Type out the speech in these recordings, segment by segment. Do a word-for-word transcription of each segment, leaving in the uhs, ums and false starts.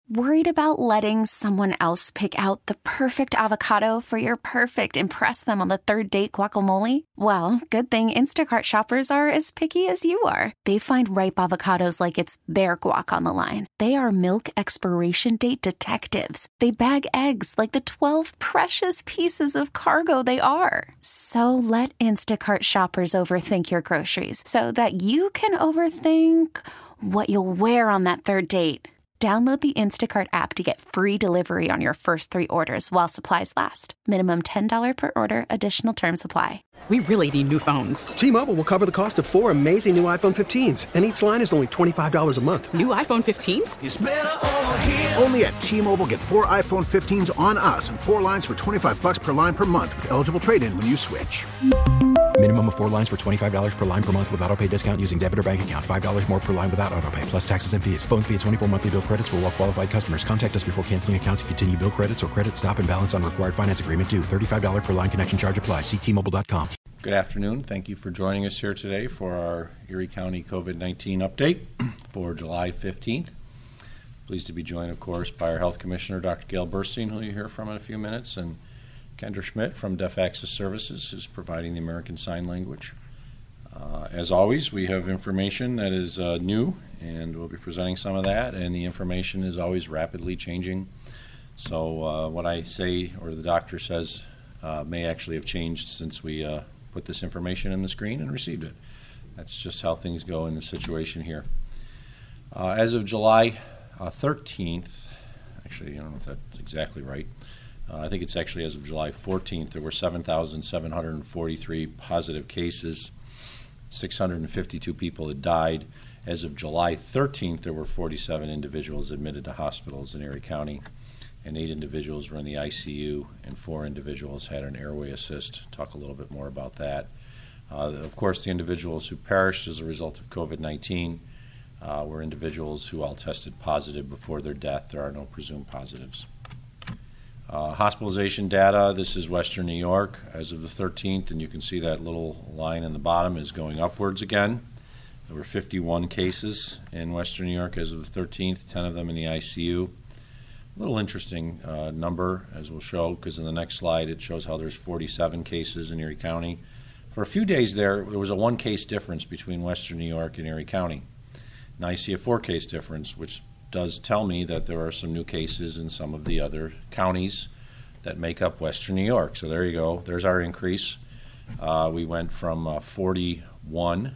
Worried about letting someone else pick out the perfect avocado for your perfect impress them on the third date guacamole? Well, good thing Instacart shoppers are as picky as you are. They find ripe avocados like it's their guac on the line. They are milk expiration date detectives. They bag eggs like the twelve precious pieces of cargo they are. So let Instacart shoppers overthink your groceries so that you can overthink what you'll wear on that third date. Download the Instacart app to get free delivery on your first three orders while supplies last. Minimum ten dollars per order. Additional terms apply. We really need new phones. T-Mobile will cover the cost of four amazing new iPhone fifteens, and each line is only twenty-five dollars a month. New iPhone fifteens? It's better over here. Only at T-Mobile, get four iPhone fifteens on us and four lines for twenty-five dollars per line per month with eligible trade-in when you switch. Minimum of four lines for twenty-five dollars per line per month with autopay discount using debit or bank account. five dollars more per line without autopay, plus taxes and fees. Phone fee at twenty-four monthly bill credits for well-qualified customers. Contact us before canceling account to continue bill credits or credit stop and balance on required finance agreement due. thirty-five dollars per line connection charge applies. See T Mobile dot com. Good afternoon. Thank you for joining us here today for our Erie County COVID nineteen update for July fifteenth. Pleased to be joined, of course, by our Health Commissioner, Doctor Gail Burstein, who you'll hear from in a few minutes, and Kendra Schmidt from Deaf Access Services, who's providing the American Sign Language. Uh, as always, we have information that is uh, new, and we'll be presenting some of that, and the information is always rapidly changing. So uh, what I say, or the doctor says, uh, may actually have changed since we uh, put this information in the screen and received it. That's just how things go in this situation here. Uh, as of July uh, thirteenth, actually, I don't know if that's exactly right, uh, I think it's actually as of July fourteenth, there were seven thousand seven hundred forty-three positive cases. six hundred fifty-two people had died. As of July thirteenth, there were forty-seven individuals admitted to hospitals in Erie County, and eight individuals were in the I C U, and four individuals had an airway assist. Talk a little bit more about that. Uh, of course, the individuals who perished as a result of COVID nineteen uh, were individuals who all tested positive before their death. There are no presumed positives. Uh, hospitalization data, this is Western New York as of the thirteenth, and you can see that little line in the bottom is going upwards again. There were fifty-one cases in Western New York as of the thirteenth, ten of them in the I C U. A little interesting uh, number, as we'll show, because in the next slide it shows how there's forty-seven cases in Erie County. For a few days there, there was a one-case difference between Western New York and Erie County. And I see a four-case difference, which does tell me that there are some new cases in some of the other counties that make up Western New York. So there you go. There's our increase. Uh, we went from uh, forty-one,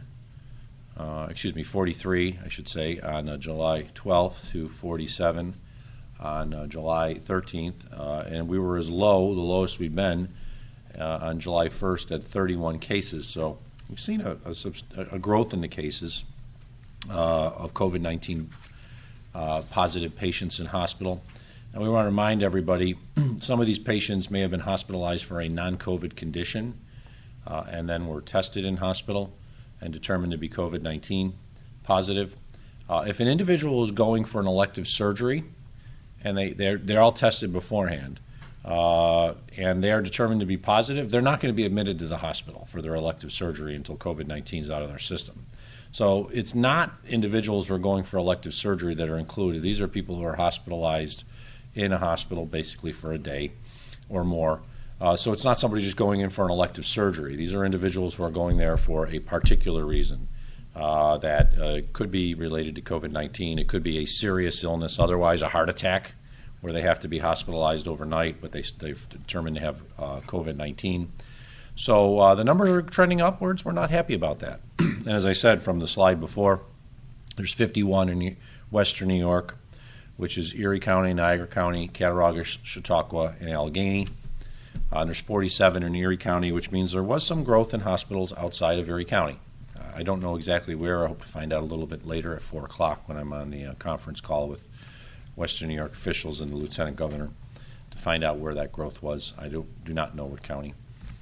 uh, excuse me, forty-three, I should say, on uh, July twelfth to forty-seven on uh, July thirteenth. Uh, and we were as low, the lowest we've been, uh, on July first at thirty-one cases. So we've seen a, a, a growth in the cases uh, of COVID nineteen Uh, positive patients in hospital. And we want to remind everybody, some of these patients may have been hospitalized for a non-COVID condition uh, and then were tested in hospital and determined to be COVID nineteen positive. Uh, if an individual is going for an elective surgery and they, they're, they're all tested beforehand uh, and they are determined to be positive, they're not going to be admitted to the hospital for their elective surgery until COVID nineteen is out of their system. So it's not individuals who are going for elective surgery that are included. These are people who are hospitalized in a hospital basically for a day or more. Uh, so it's not somebody just going in for an elective surgery. These are individuals who are going there for a particular reason uh, that uh, could be related to COVID nineteen. It could be a serious illness, otherwise a heart attack, where they have to be hospitalized overnight, but they, they've determined to have uh, COVID nineteen. So uh, the numbers are trending upwards. We're not happy about that. And as I said from the slide before, there's fifty-one in Western New York, which is Erie County, Niagara County, Cattaraugus, Chautauqua, and Allegheny. Uh, and there's forty-seven in Erie County, which means there was some growth in hospitals outside of Erie County. Uh, I don't know exactly where. I hope to find out a little bit later at four o'clock when I'm on the uh, conference call with Western New York officials and the Lieutenant Governor to find out where that growth was. I do, do not know what county.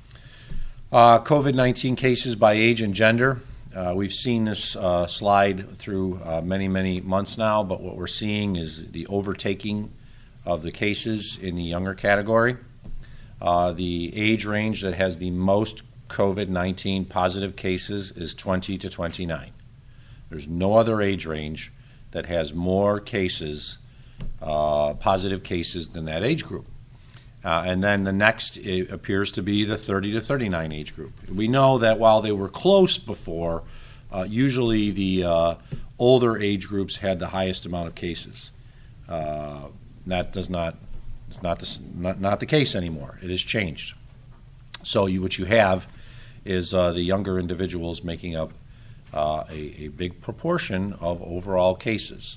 Uh, COVID nineteen cases by age and gender. Uh, we've seen this uh, slide through uh, many, many months now, but what we're seeing is the overtaking of the cases in the younger category. Uh, the age range that has the most COVID nineteen positive cases is twenty to twenty-nine. There's no other age range that has more cases uh, positive cases than that age group. Uh, and then the next it appears to be the thirty to thirty-nine age group. We know that while they were close before, uh, usually the uh, older age groups had the highest amount of cases. Uh, that does not, it's not the, not, not the case anymore. It has changed. So you, what you have is uh, the younger individuals making up uh, a, a big proportion of overall cases.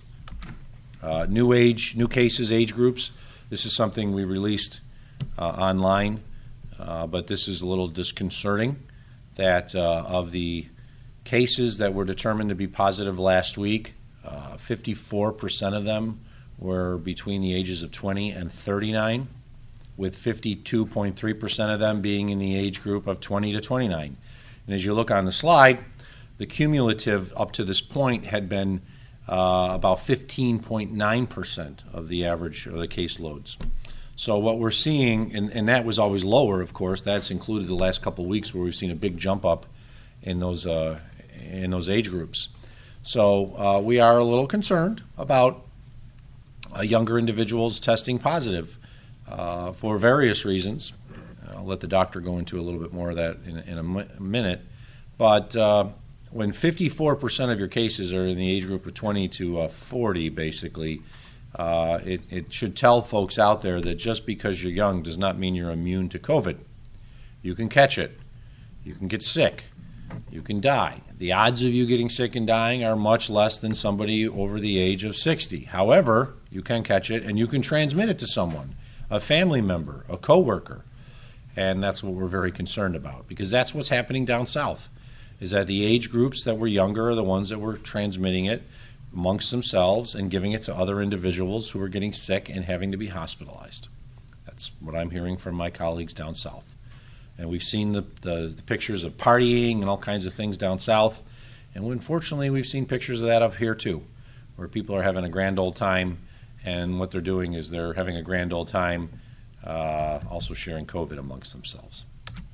Uh, new age, new cases, age groups. This is something we released uh, online, uh, but this is a little disconcerting that uh, of the cases that were determined to be positive last week, uh, fifty-four percent of them were between the ages of twenty and thirty-nine, with fifty-two point three percent of them being in the age group of twenty to twenty-nine. And as you look on the slide, the cumulative up to this point had been uh, about fifteen point nine percent of the average of the caseloads. So what we're seeing, and, and that was always lower, of course, that's included the last couple of weeks where we've seen a big jump up in those uh, in those age groups. So uh, we are a little concerned about uh, younger individuals testing positive uh, for various reasons. I'll let the doctor go into a little bit more of that in, in a, mi- a minute. But uh, when fifty-four percent of your cases are in the age group of twenty to forty, basically, uh, it, it should tell folks out there that just because you're young does not mean you're immune to COVID. You can catch it. You can get sick. You can die. The odds of you getting sick and dying are much less than somebody over the age of sixty. However, you can catch it and you can transmit it to someone, a family member, a coworker. And that's what we're very concerned about, because that's what's happening down south, is that the age groups that were younger are the ones that were transmitting it amongst themselves and giving it to other individuals who are getting sick and having to be hospitalized. That's what I'm hearing from my colleagues down south. And we've seen the, the, the pictures of partying and all kinds of things down south. And unfortunately, we've seen pictures of that up here too, where people are having a grand old time, and what they're doing is they're having a grand old time uh, also sharing COVID amongst themselves.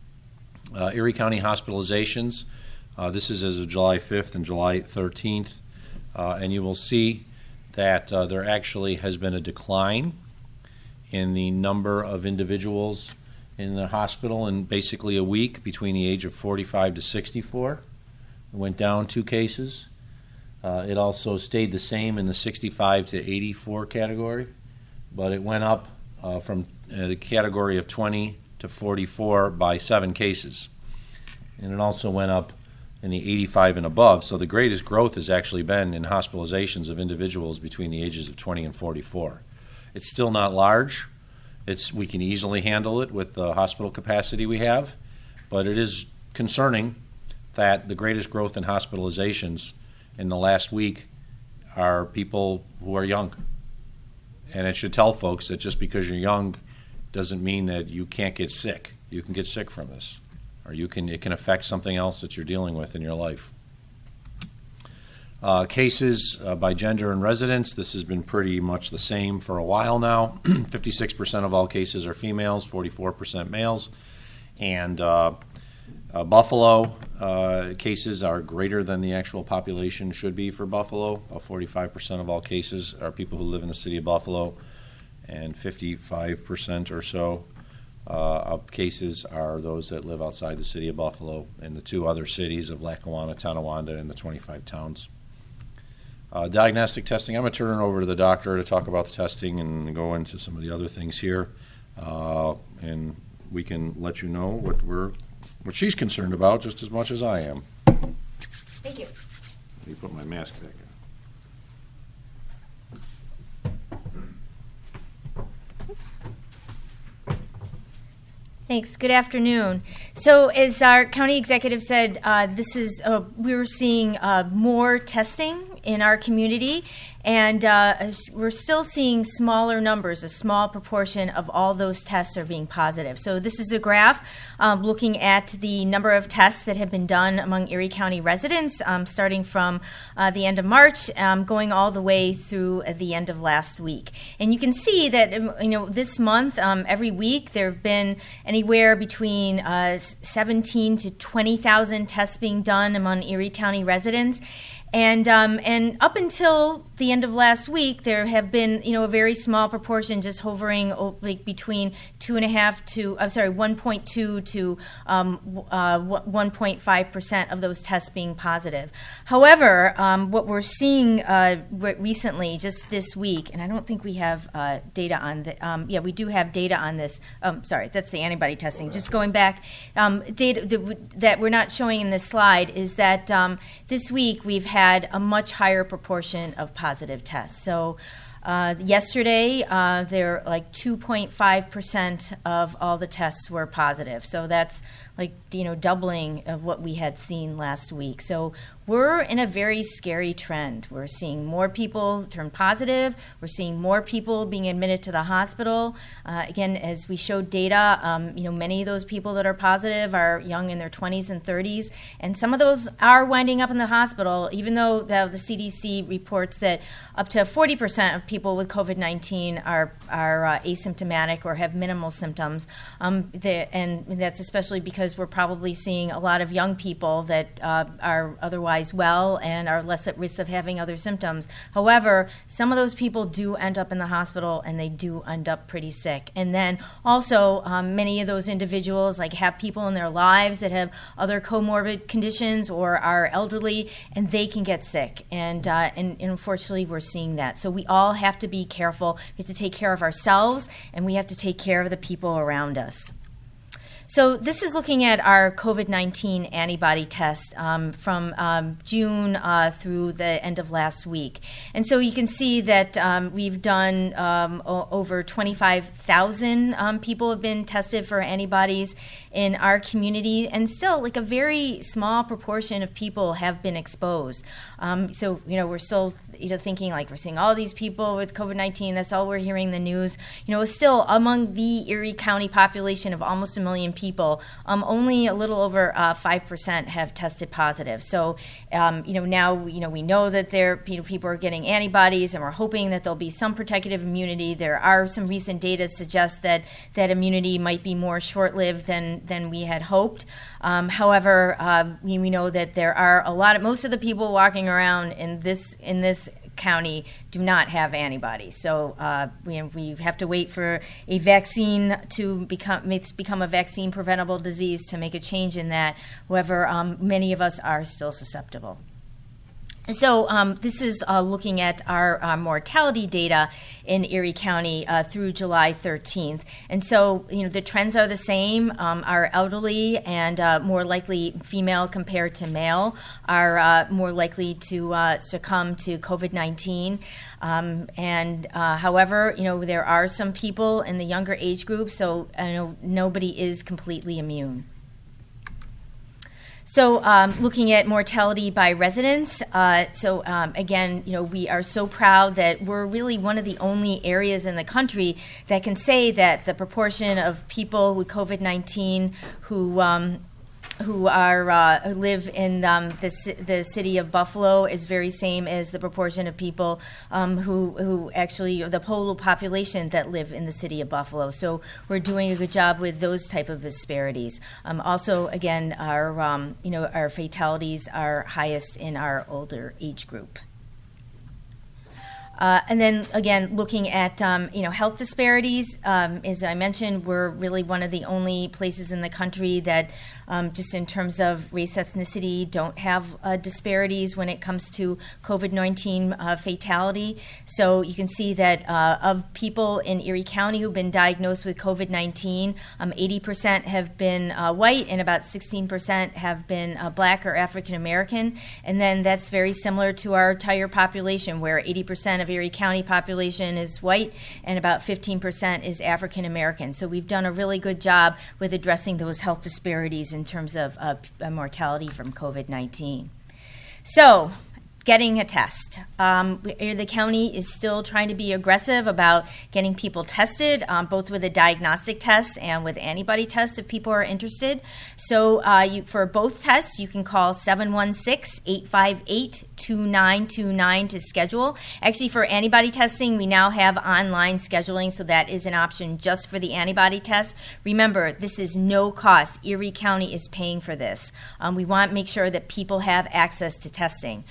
Uh, Erie County hospitalizations, uh, this is as of July fifth and July thirteenth, uh, and you will see that uh, there actually has been a decline in the number of individuals in the hospital in basically a week between the age of forty-five to sixty-four. It went down two cases. Uh, it also stayed the same in the sixty-five to eighty-four category, but it went up uh, from uh, the category of twenty to forty-four by seven cases. And it also went up in the eighty-five and above, so the greatest growth has actually been in hospitalizations of individuals between the ages of twenty and forty-four. It's still not large. It's, we can easily handle it with the hospital capacity we have, but it is concerning that the greatest growth in hospitalizations in the last week are people who are young. And it should tell folks that just because you're young doesn't mean that you can't get sick. You can get sick from this, or you can it can affect something else that you're dealing with in your life. Uh, cases uh, by gender and residence, this has been pretty much the same for a while now. fifty-six percent of all cases are females, forty-four percent males. And uh, uh, Buffalo uh, cases are greater than the actual population should be for Buffalo. About forty-five percent of all cases are people who live in the city of Buffalo, and fifty-five percent or so uh, of cases are those that live outside the city of Buffalo and the two other cities of Lackawanna, Tonawanda, and the twenty-five towns. Uh, diagnostic testing, I'm going to turn it over to the doctor to talk about the testing and go into some of the other things here. Uh, and we can let you know what we're, what she's concerned about just as much as I am. Thank you. Let me put my mask back on. Thanks. Good afternoon. So as our county executive said, uh, this is uh, we're seeing uh, more testing in our community, and uh, we're still seeing smaller numbers. A small proportion of all those tests are being positive. So this is a graph um, looking at the number of tests that have been done among Erie County residents, um, starting from uh, the end of March, um, going all the way through uh, the end of last week. And you can see that you know this month, um, every week, there have been anywhere between uh, seventeen to twenty thousand tests being done among Erie County residents. And um, and up until the end of last week, there have been, you know, a very small proportion, just hovering oh, like between two and a half to, I'm sorry, one point two to um, uh, one point five percent of those tests being positive. However, um, what we're seeing uh, re- recently, just this week, and I don't think we have uh, data on the, um, yeah, we do have data on this. Um, sorry, that's the antibody testing. Just going back, um, data that, that we're not showing in this slide is that um, this week we've had a much higher proportion of positive tests. So uh, yesterday, uh, there like two point five percent of all the tests were positive. So that's like, you know, doubling of what we had seen last week. So we're in a very scary trend. We're seeing more people turn positive. We're seeing more people being admitted to the hospital. Uh, again, as we showed data, um, you know, many of those people that are positive are young in their twenties and thirties, and some of those are winding up in the hospital, even though the, the C D C reports that up to forty percent of people with COVID nineteen are, are uh, asymptomatic or have minimal symptoms. Um, the, and that's especially because we're probably seeing a lot of young people that uh, are otherwise well and are less at risk of having other symptoms. However, some of those people do end up in the hospital and they do end up pretty sick. And then also um, many of those individuals like have people in their lives that have other comorbid conditions or are elderly, and they can get sick. And, uh, and, and unfortunately, we're seeing that. So we all have to be careful. We have to take care of ourselves, and we have to take care of the people around us. So this is looking at our COVID nineteen antibody test um, from um, June uh, through the end of last week. And so you can see that um, we've done um, o- over twenty-five thousand um, people have been tested for antibodies in our community, and still like a very small proportion of people have been exposed. Um, so, you know, we're still you know, thinking like we're seeing all these people with COVID nineteen, that's all we're hearing in the news. You know, still among the Erie County population of almost a million people, um, only a little over uh, five percent have tested positive. So, um, you know, now, you know, we know that there, you know, people are getting antibodies, and we're hoping that there'll be some protective immunity. There are some recent data suggest that that immunity might be more short-lived than, than we had hoped. Um, however, uh, we, we know that there are a lot of, most of the people walking around in this, in this county do not have antibodies. So uh, we, we have to wait for a vaccine to become it's become a vaccine preventable disease to make a change in that. However, um, many of us are still susceptible. So um, this is uh, looking at our uh, mortality data in Erie County uh, through July thirteenth. And so, you know, the trends are the same. Um, our elderly and uh, more likely female compared to male are uh, more likely to uh, succumb to COVID nineteen. Um, and uh, however, you know, there are some people in the younger age group, so I know nobody is completely immune. So um, looking at mortality by residents, uh, so um, again, you know, we are so proud that we're really one of the only areas in the country that can say that the proportion of people with COVID nineteen who um, who are uh, who live in um, the the city of Buffalo is very same as the proportion of people um, who who actually the total population that live in the city of Buffalo. So we're doing a good job with those type of disparities. Um, also, again, our um, you know our fatalities are highest in our older age group. Uh, and then again, looking at um, you know health disparities, um, as I mentioned, we're really one of the only places in the country that, um, just in terms of race, ethnicity, don't have uh, disparities when it comes to COVID nineteen uh, fatality. So you can see that uh, of people in Erie County who've been diagnosed with COVID nineteen, um, eighty percent have been uh, white, and about sixteen percent have been uh, black or African American. And then that's very similar to our entire population, where eighty percent of Erie County population is white and about fifteen percent is African American. So we've done a really good job with addressing those health disparities in terms of uh, mortality from COVID nineteen. So, getting a test. Um, the county is still trying to be aggressive about getting people tested, um, both with a diagnostic test and with antibody tests if people are interested. So uh, you, for both tests, you can call seven one six, eight five eight, two nine two nine to schedule. Actually, for antibody testing, we now have online scheduling, so that is an option just for the antibody test. Remember, this is no cost. Erie County is paying for this. Um, we want to make sure that people have access to testing. Uh,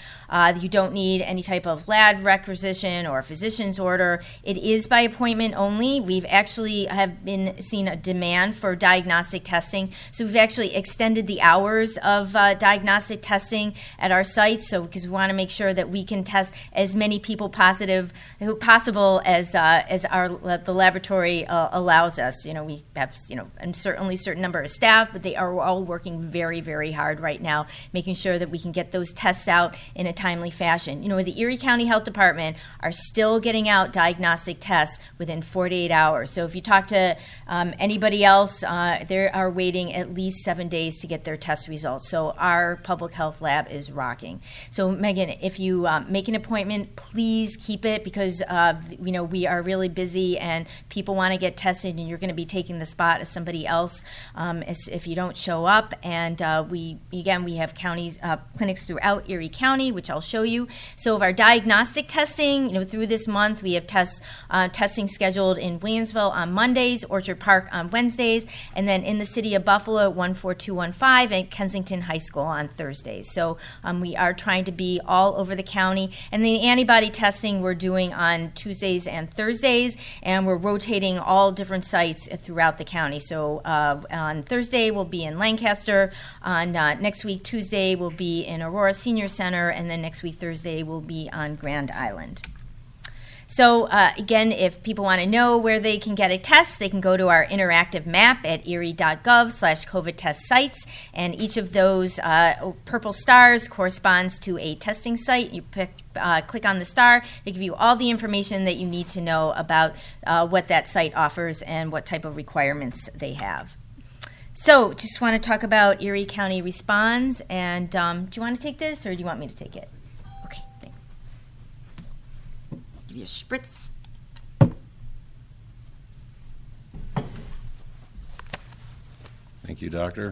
Uh, you don't need any type of lab requisition or physician's order. It is by appointment only. We've actually have been seeing a demand for diagnostic testing, so we've actually extended the hours of uh, diagnostic testing at our sites. So because we want to make sure that we can test as many people positive who possible as uh, as our the laboratory uh, allows us. You know, we have you know and certainly a certain number of staff, but they are all working very very hard right now, making sure that we can get those tests out in a timely fashion. You know, the Erie County Health Department are still getting out diagnostic tests within forty-eight hours. So if you talk to um, anybody else, uh, they are waiting at least seven days to get their test results. So our public health lab is rocking. So Megan, if you um, make an appointment, please keep it, because uh, you know we are really busy and people want to get tested, and you're going to be taking the spot of somebody else um, if you don't show up. And uh, we again we have counties uh, clinics throughout Erie County, which I'll show you. So of our diagnostic testing, you know, through this month, we have tests uh, testing scheduled in Williamsville on Mondays, Orchard Park on Wednesdays, and then in the city of Buffalo at one four two one five and Kensington High School on Thursdays. So um, we are trying to be all over the county. And the antibody testing we're doing on Tuesdays and Thursdays, and we're rotating all different sites throughout the county. So uh, on Thursday, we'll be in Lancaster. On uh, next week, Tuesday, we'll be in Aurora Senior Center, and then next week, Thursday, we'll be on Grand Island. So uh, again, if people want to know where they can get a test, they can go to our interactive map at erie.gov slash COVID test sites, and each of those uh, purple stars corresponds to a testing site. You pick, uh, click on the star, they give you all the information that you need to know about uh, what that site offers and what type of requirements they have. So just want to talk about Erie County Responds, and um, do you want to take this, or do you want me to take it? Okay, thanks. Give you a spritz. Thank you, Doctor.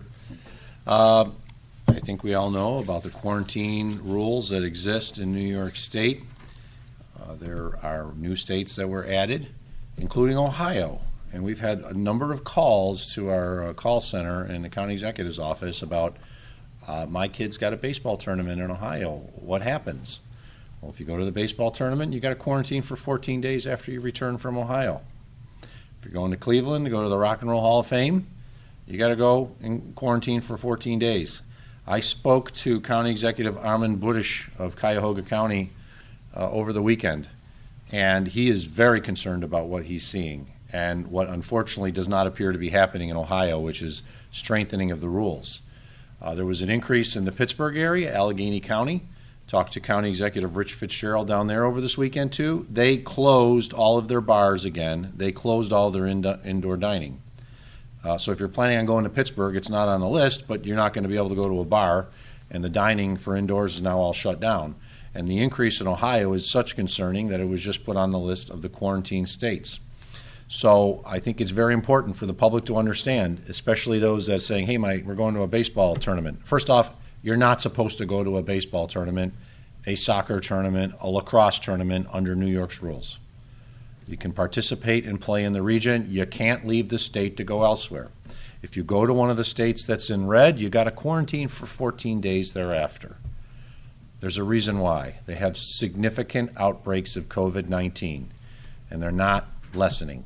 Uh, I think we all know about the quarantine rules that exist in New York State. Uh, there are new states that were added, including Ohio. And we've had a number of calls to our uh, call center in the county executive's office about, uh, my kid's got a baseball tournament in Ohio. What happens? Well, if you go to the baseball tournament, you got to quarantine for fourteen days after you return from Ohio. If you're going to Cleveland to go to the Rock and Roll Hall of Fame, you got to go and quarantine for fourteen days. I spoke to County Executive Armin Budish of Cuyahoga County uh, over the weekend, and he is very concerned about what he's seeing and what unfortunately does not appear to be happening in Ohio, which is strengthening of the rules. Uh, there was an increase in the Pittsburgh area, Allegheny County. Talked to County Executive Rich Fitzgerald down there over this weekend too. They closed all of their bars again. They closed all their in- indoor dining. Uh, so if you're planning on going to Pittsburgh, it's not on the list, but you're not going to be able to go to a bar, and the dining for indoors is now all shut down. And the increase in Ohio is such concerning that it was just put on the list of the quarantine states. So I think it's very important for the public to understand, especially those that are saying, hey, Mike, we're going to a baseball tournament. First off, you're not supposed to go to a baseball tournament, a soccer tournament, a lacrosse tournament under New York's rules. You can participate and play in the region. You can't leave the state to go elsewhere. If you go to one of the states that's in red, you got to quarantine for fourteen days thereafter. There's a reason why. They have significant outbreaks of COVID nineteen, and they're not lessening.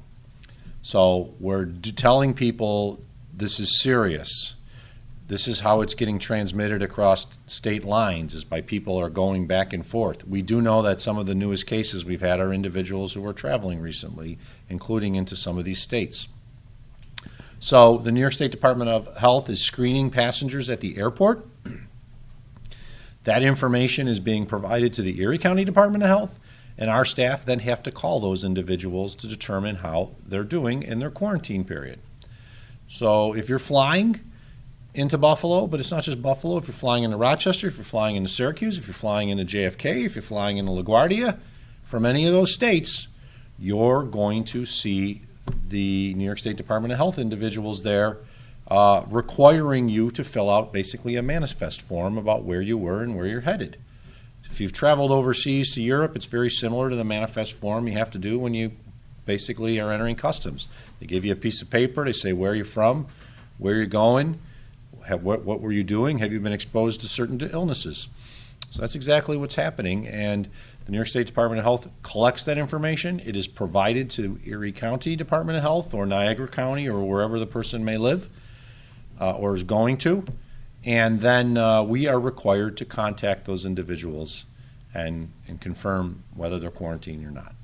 So we're d- telling people this is serious. This is how it's getting transmitted across state lines, is by people are going back and forth. We do know that some of the newest cases we've had are individuals who were traveling recently, including into some of these states. So the New York State Department of Health is screening passengers at the airport. That information is being provided to the Erie County Department of Health, and our staff then have to call those individuals to determine how they're doing in their quarantine period. So if you're flying into Buffalo, but it's not just Buffalo, if you're flying into Rochester, if you're flying into Syracuse, if you're flying into J F K, if you're flying into LaGuardia, from any of those states, you're going to see the New York State Department of Health individuals there uh, requiring you to fill out basically a manifest form about where you were and where you're headed. If you've traveled overseas to Europe, it's very similar to the manifest form you have to do when you basically are entering customs. They give you a piece of paper. They say where you're from, where you're going, have, what, what were you doing, have you been exposed to certain illnesses. So that's exactly what's happening, and the New York State Department of Health collects that information. It is provided to Erie County Department of Health or Niagara County or wherever the person may live uh, or is going to, and then uh, we are required to contact those individuals and, and confirm whether they're quarantined or not.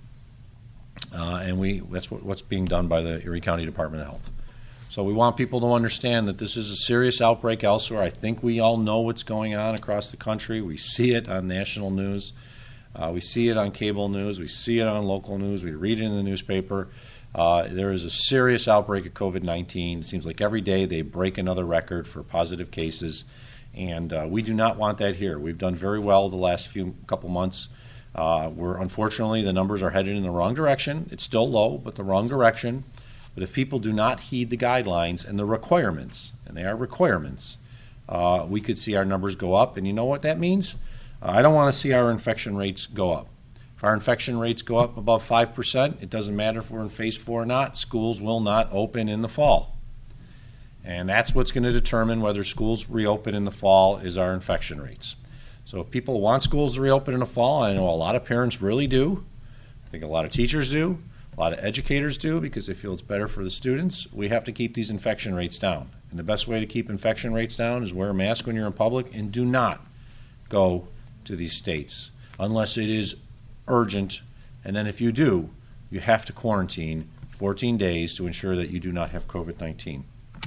Uh, and we that's what, what's being done by the Erie County Department of Health. So we want people to understand that this is a serious outbreak elsewhere. I think we all know what's going on across the country. We see it on national news. Uh, we see it on cable news. We see it on local news. We read it in the newspaper. Uh, there is a serious outbreak of COVID nineteen. It seems like every day they break another record for positive cases, and uh, we do not want that here. We've done very well the last few couple months. Uh, we're unfortunately, the numbers are headed in the wrong direction. It's still low, but the wrong direction. But if people do not heed the guidelines and the requirements, and they are requirements, uh, we could see our numbers go up. And you know what that means? Uh, I don't want to see our infection rates go up. If our infection rates go up above five percent, it doesn't matter if we're in phase four or not, schools will not open in the fall. And that's what's going to determine whether schools reopen in the fall is our infection rates. So if people want schools to reopen in the fall, I know a lot of parents really do. I think a lot of teachers do. A lot of educators do because they feel it's better for the students. We have to keep these infection rates down. And the best way to keep infection rates down is wear a mask when you're in public and do not go to these states unless it is urgent. And then if you do, you have to quarantine fourteen days to ensure that you do not have COVID nineteen.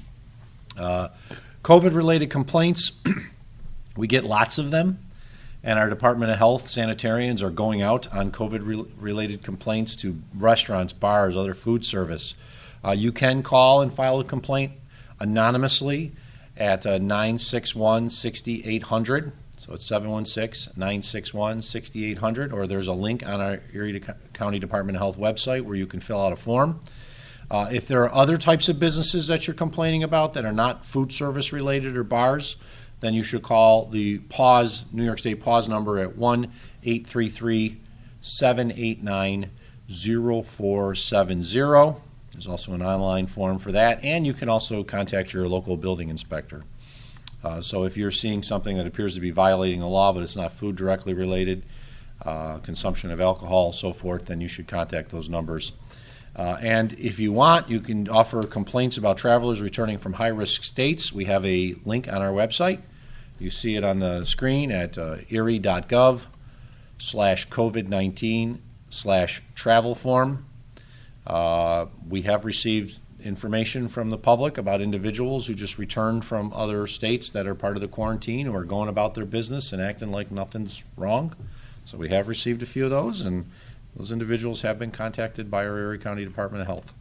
Uh, COVID-related complaints, we get lots of them. And our Department of Health sanitarians are going out on COVID-related complaints to restaurants, bars, other food service. Uh, you can call and file a complaint anonymously at uh, nine six one, six eight zero zero. So it's seven one six, nine six one, six eight zero zero. Or there's a link on our Erie County Department of Health website where you can fill out a form. Uh, if there are other types of businesses that you're complaining about that are not food service related or bars, then you should call the PAWS, New York State PAWS number at one eight three three, seven eight nine, zero four seven zero. There's also an online form for that, and you can also contact your local building inspector. Uh, so if you're seeing something that appears to be violating the law, but it's not food directly related, uh, consumption of alcohol, so forth, then you should contact those numbers. Uh, and if you want, you can offer complaints about travelers returning from high-risk states. We have a link on our website. You see it on the screen at uh, erie.gov slash COVID-19 slash travel form. Uh, we have received information from the public about individuals who just returned from other states that are part of the quarantine who are going about their business and acting like nothing's wrong. So we have received a few of those, and those individuals have been contacted by our Erie County Department of Health.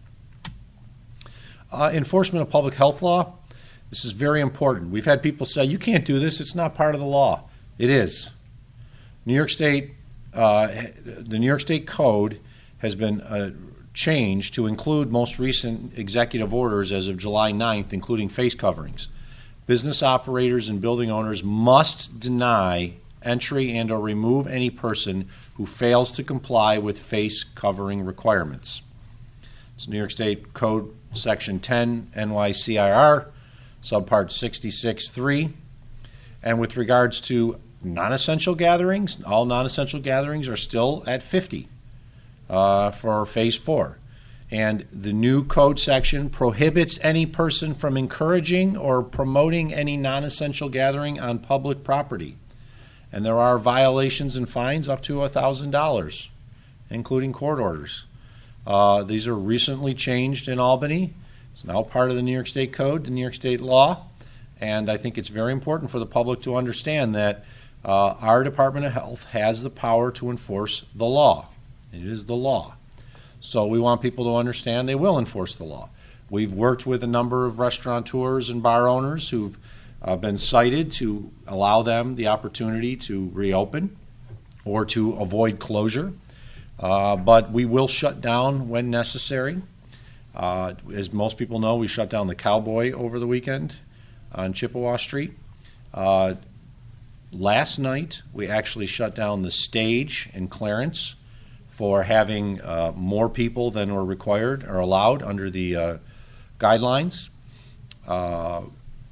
Uh, enforcement of public health law. This is very important. We've had people say, you can't do this, it's not part of the law. It is. New York State, uh, the New York State Code has been uh, changed to include most recent executive orders as of July ninth, including face coverings. Business operators and building owners must deny entry and or remove any person who fails to comply with face covering requirements. It's New York State Code Section ten N Y C I R, Subpart sixty-six three. And with regards to non-essential gatherings, all non-essential gatherings are still at fifty uh, for Phase four. And the new code section prohibits any person from encouraging or promoting any non-essential gathering on public property. And there are violations and fines up to one thousand dollars, including court orders. Uh, these are recently changed in Albany. It's now part of the New York State Code, the New York State law. And I think it's very important for the public to understand that uh, our Department of Health has the power to enforce the law. It is the law. So we want people to understand they will enforce the law. We've worked with a number of restaurateurs and bar owners who've uh, been cited to allow them the opportunity to reopen or to avoid closure. Uh, but we will shut down when necessary. Uh, as most people know, we shut down the Cowboy over the weekend on Chippewa Street. Uh, last night, we actually shut down the Stage in Clarence for having uh, more people than were required or allowed under the uh, guidelines. Uh,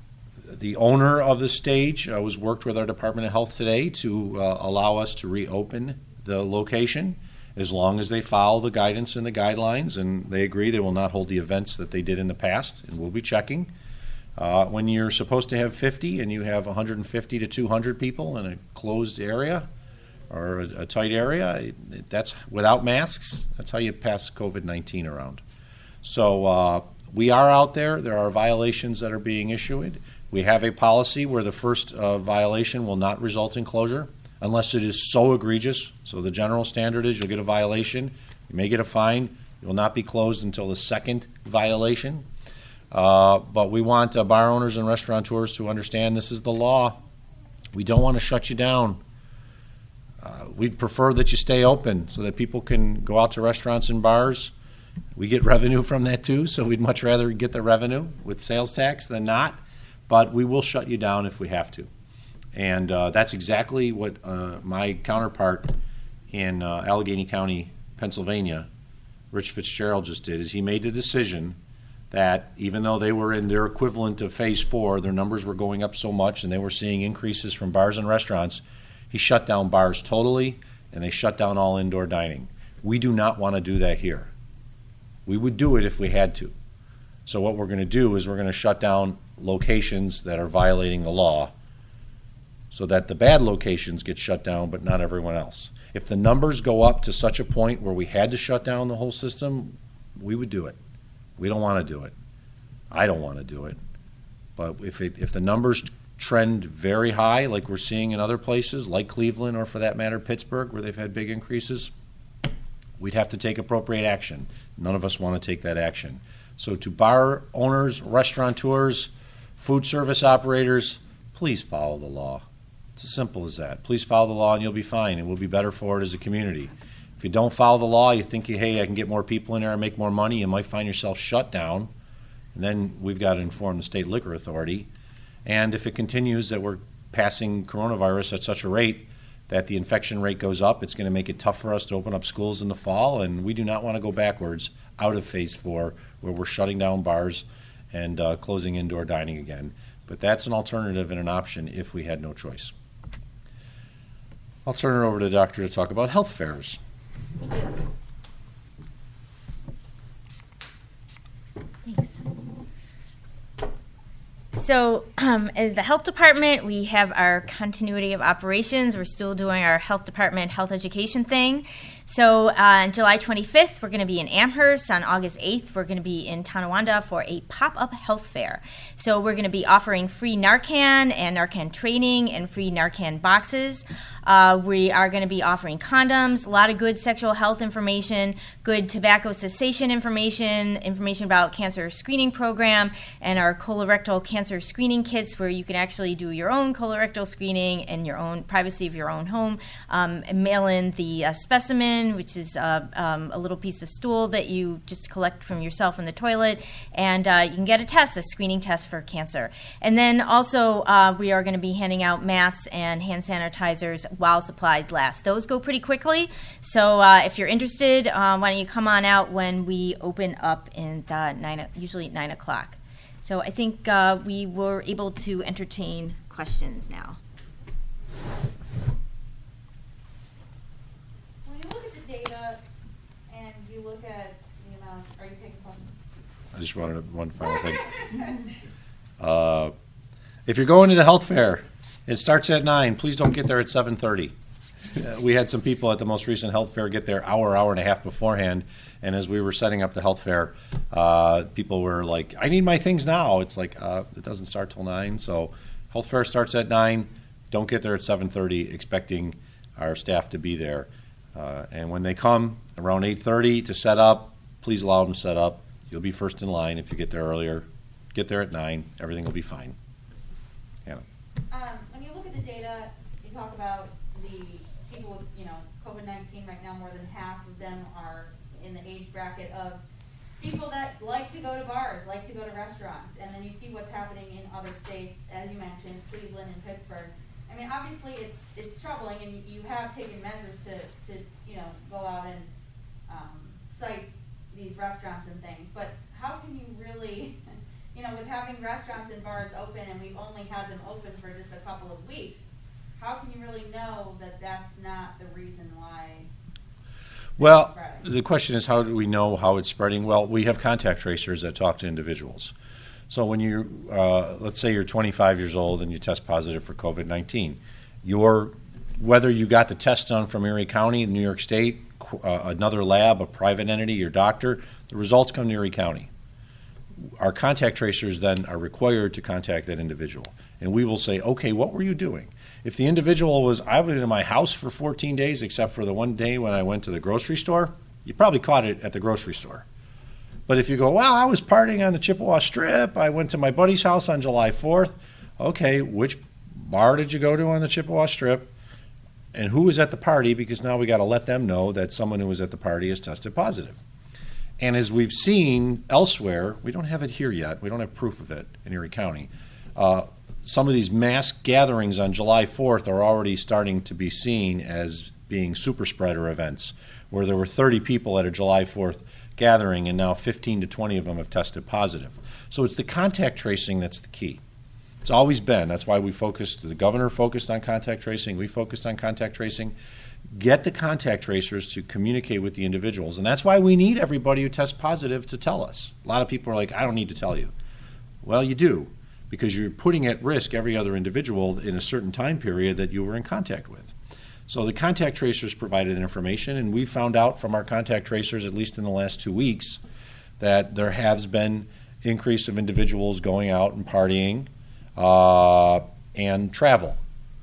the owner of the stage uh, was worked with our Department of Health today to uh, allow us to reopen the location as long as they follow the guidance and the guidelines, and they agree they will not hold the events that they did in the past, and we'll be checking. Uh, when you're supposed to have fifty and you have one hundred fifty to two hundred people in a closed area or a, a tight area, it, that's without masks. That's how you pass COVID nineteen around. So uh, we are out there. There are violations that are being issued. We have a policy where the first uh, violation will not result in closure unless it is so egregious. So the general standard is you'll get a violation, you may get a fine, you will not be closed until the second violation. Uh, but we want uh, bar owners and restaurateurs to understand this is the law. We don't want to shut you down. Uh, we'd prefer that you stay open so that people can go out to restaurants and bars. We get revenue from that too, so we'd much rather get the revenue with sales tax than not. But we will shut you down if we have to. And uh, that's exactly what uh, my counterpart in uh, Allegheny County, Pennsylvania, Rich Fitzgerald, just did, is he made the decision that even though they were in their equivalent of phase four, their numbers were going up so much and they were seeing increases from bars and restaurants, he shut down bars totally and they shut down all indoor dining. We do not want to do that here. We would do it if we had to. So what we're going to do is we're going to shut down locations that are violating the law so that the bad locations get shut down but not everyone else. If the numbers go up to such a point where we had to shut down the whole system, we would do it. We don't want to do it. I don't want to do it. But if it, if the numbers trend very high, like we're seeing in other places, like Cleveland or for that matter Pittsburgh, where they've had big increases, we'd have to take appropriate action. None of us want to take that action. So to bar owners, restaurateurs, food service operators, please follow the law. It's as simple as that. Please follow the law and you'll be fine, and we'll be better for it as a community. If you don't follow the law, you think, hey, I can get more people in there and make more money, you might find yourself shut down. And then we've got to inform the state liquor authority. And if it continues that we're passing coronavirus at such a rate that the infection rate goes up, it's going to make it tough for us to open up schools in the fall, and we do not want to go backwards out of phase four where we're shutting down bars and uh, closing indoor dining again. But that's an alternative and an option if we had no choice. I'll turn it over to the doctor to talk about health fairs. Thanks. So um, as the health department, we have our continuity of operations. We're still doing our health department health education thing. So uh, on July twenty-fifth, we're going to be in Amherst. On August eighth, we're going to be in Tonawanda for a pop-up health fair. So we're going to be offering free Narcan and Narcan training and free Narcan boxes. Uh, we are going to be offering condoms, a lot of good sexual health information, good tobacco cessation information, information about cancer screening program, and our colorectal cancer screening kits where you can actually do your own colorectal screening in your own privacy of your own home, um, and mail in the uh, specimen, which is uh, um, a little piece of stool that you just collect from yourself in the toilet, and uh, you can get a test, a screening test for cancer. And then also uh, we are going to be handing out masks and hand sanitizers while supplies last. Those go pretty quickly, so uh, if you're interested, uh, why don't you come on out when we open up in the nine, usually at nine o'clock. So I think uh, we were able to entertain questions now. When you look at the data and you look at the amount, are you taking questions? I just wanted one final thing. uh, if you're going to the health fair, it starts at nine. Please don't get there at seven thirty. Uh, we had some people at the most recent health fair get there hour, hour and a half beforehand, and as we were setting up the health fair, uh, people were like, I need my things now. It's like, uh, it doesn't start till nine, so health fair starts at nine. Don't get there at seven thirty expecting our staff to be there. Uh, and when they come around eight thirty to set up, please allow them to set up. You'll be first in line if you get there earlier. Get there at nine. Everything will be fine. Hannah. Um, when you look at the data, you talk about the people with, you know, COVID nineteen right now, more than half of them are in the age bracket of people that like to go to bars, like to go to restaurants, and then you see what's happening in other states, as you mentioned, Cleveland and Pittsburgh. I mean, obviously it's it's troubling, and you, you have taken measures to, to, you know, go out and um, cite these restaurants and things, but how can you really, you know, with having restaurants and bars open and we've only had them open for just a couple of weeks, how can you really know that that's not the reason why? Well, the question is, how do we know how it's spreading? Well, we have contact tracers that talk to individuals. So when you, uh, let's say you're twenty-five years old and you test positive for COVID nineteen, your, whether you got the test done from Erie County, New York State, uh, another lab, a private entity, your doctor, the results come to Erie County. Our contact tracers then are required to contact that individual. And we will say, okay, what were you doing? If the individual was, I was in my house for fourteen days except for the one day when I went to the grocery store, you probably caught it at the grocery store. But if you go, well, I was partying on the Chippewa Strip, I went to my buddy's house on July fourth, okay, which bar did you go to on the Chippewa Strip? And who was at the party? Because now we got to let them know that someone who was at the party is tested positive. And as we've seen elsewhere, we don't have it here yet, we don't have proof of it in Erie County, uh, some of these mass gatherings on July fourth are already starting to be seen as being super spreader events, where there were thirty people at a July fourth gathering and now fifteen to twenty of them have tested positive. So it's the contact tracing that's the key. It's always been. That's why we focused, the governor focused on contact tracing, we focused on contact tracing. Get the contact tracers to communicate with the individuals. And that's why we need everybody who tests positive to tell us. A lot of people are like, I don't need to tell you. Well, you do, because you're putting at risk every other individual in a certain time period that you were in contact with. So the contact tracers provided information, and we found out from our contact tracers, at least in the last two weeks, that there has been increase of individuals going out and partying uh, and travel.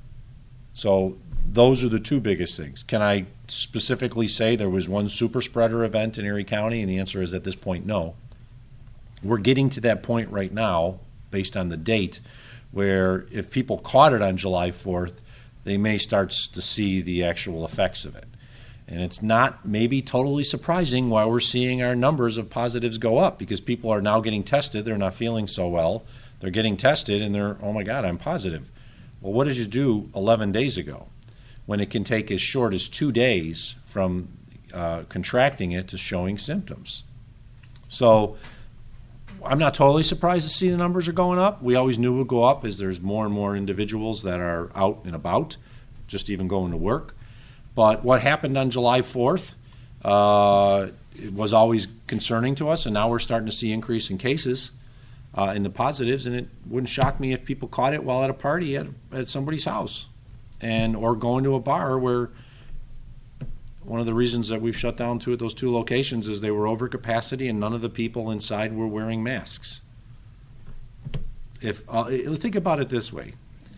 So those are the two biggest things. Can I specifically say there was one super spreader event in Erie County? And the answer is at this point, no. We're getting to that point right now, based on the date, where if people caught it on July fourth, they may start to see the actual effects of it. And it's not maybe totally surprising why we're seeing our numbers of positives go up, because people are now getting tested, they're not feeling so well, they're getting tested, and they're, oh my God, I'm positive. Well, what did you do eleven days ago? When it can take as short as two days from uh, contracting it to showing symptoms. So I'm not totally surprised to see the numbers are going up. We always knew it would go up as there's more and more individuals that are out and about, just even going to work. But what happened on July fourth uh, it was always concerning to us, and now we're starting to see increase in cases uh, in the positives, and it wouldn't shock me if people caught it while at a party at, at somebody's house. And or going to a bar where one of the reasons that we've shut down two of those two locations is they were over capacity and none of the people inside were wearing masks. If uh, think about it this way,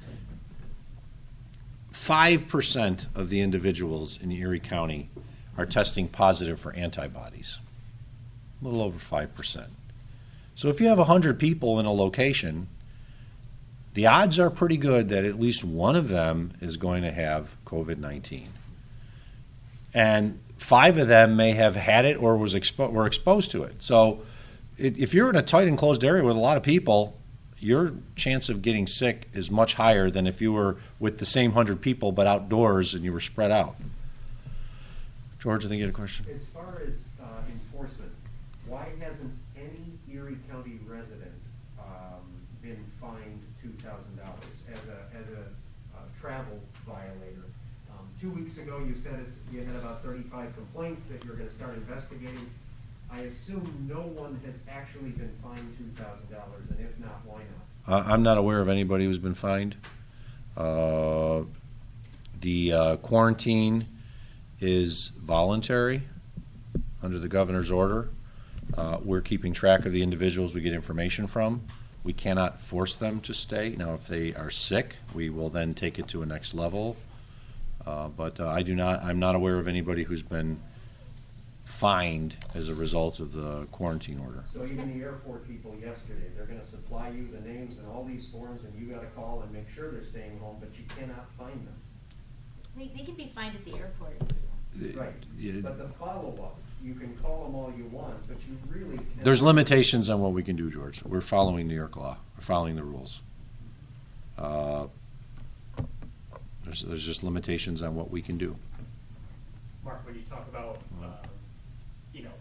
five percent of the individuals in Erie County are testing positive for antibodies, a little over five percent. So if you have one hundred people in a location, the odds are pretty good that at least one of them is going to have COVID nineteen. And five of them may have had it or was expo- were exposed to it. So it, if you're in a tight enclosed area with a lot of people, your chance of getting sick is much higher than if you were with the same one hundred people but outdoors and you were spread out. George, I think you had a question. As far as uh, enforcement, why hasn't any Erie County resident um, been fined two thousand dollars as a as a uh, travel violator? Um, two weeks ago, you said it's, you had about thirty-five complaints that you're going to start investigating. I assume no one has actually been fined two thousand dollars, and if not, why not? Uh, I'm not aware of anybody who's been fined. Uh, the uh, quarantine is voluntary under the governor's order. Uh, we're keeping track of the individuals we get information from. We cannot force them to stay. Now, if they are sick, we will then take it to a next level. Uh, but uh, I do not. I'm not aware of anybody who's been fined as a result of the quarantine order. So even the airport people yesterday, they're going to supply you the names and all these forms, and you got to call and make sure they're staying home, but you cannot find them. They, they can be fined at the airport. Right. Yeah. But the follow-up, you can call them all you want, but you really can't. There's limitations on what we can do, George. We're following New York law. We're following the rules. Uh, there's, there's just limitations on what we can do. Mark, when you talk about, uh, you know,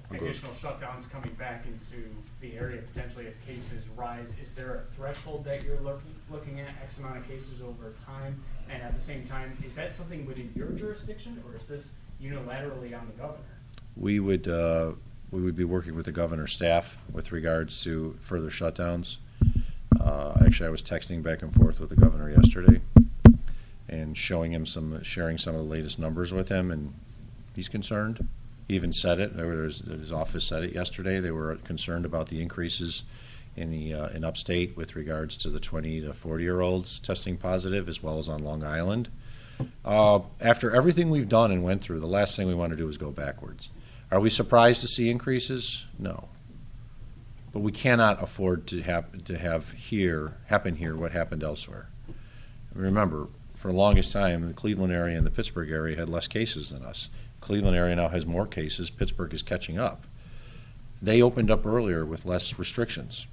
additional shutdowns coming back into the area, potentially if cases rise, is there a threshold that you're looking looking at, X amount of cases over time? And at the same time, is that something within your jurisdiction, or is this unilaterally on the governor? We would uh, we would be working with the governor's staff with regards to further shutdowns. Uh, actually, I was texting back and forth with the governor yesterday and showing him some, sharing some of the latest numbers with him, and he's concerned. He even said it. His, his office said it yesterday. They were concerned about the increases in the uh, in upstate with regards to the twenty to forty year olds testing positive, as well as on Long Island. Uh, after everything we've done and went through, the last thing we want to do is go backwards. Are we surprised to see increases? No. But we cannot afford to have to have here happen here what happened elsewhere. Remember, for the longest time, the Cleveland area and the Pittsburgh area had less cases than us. Cleveland area now has more cases. Pittsburgh is catching up. They opened up earlier with less restrictions.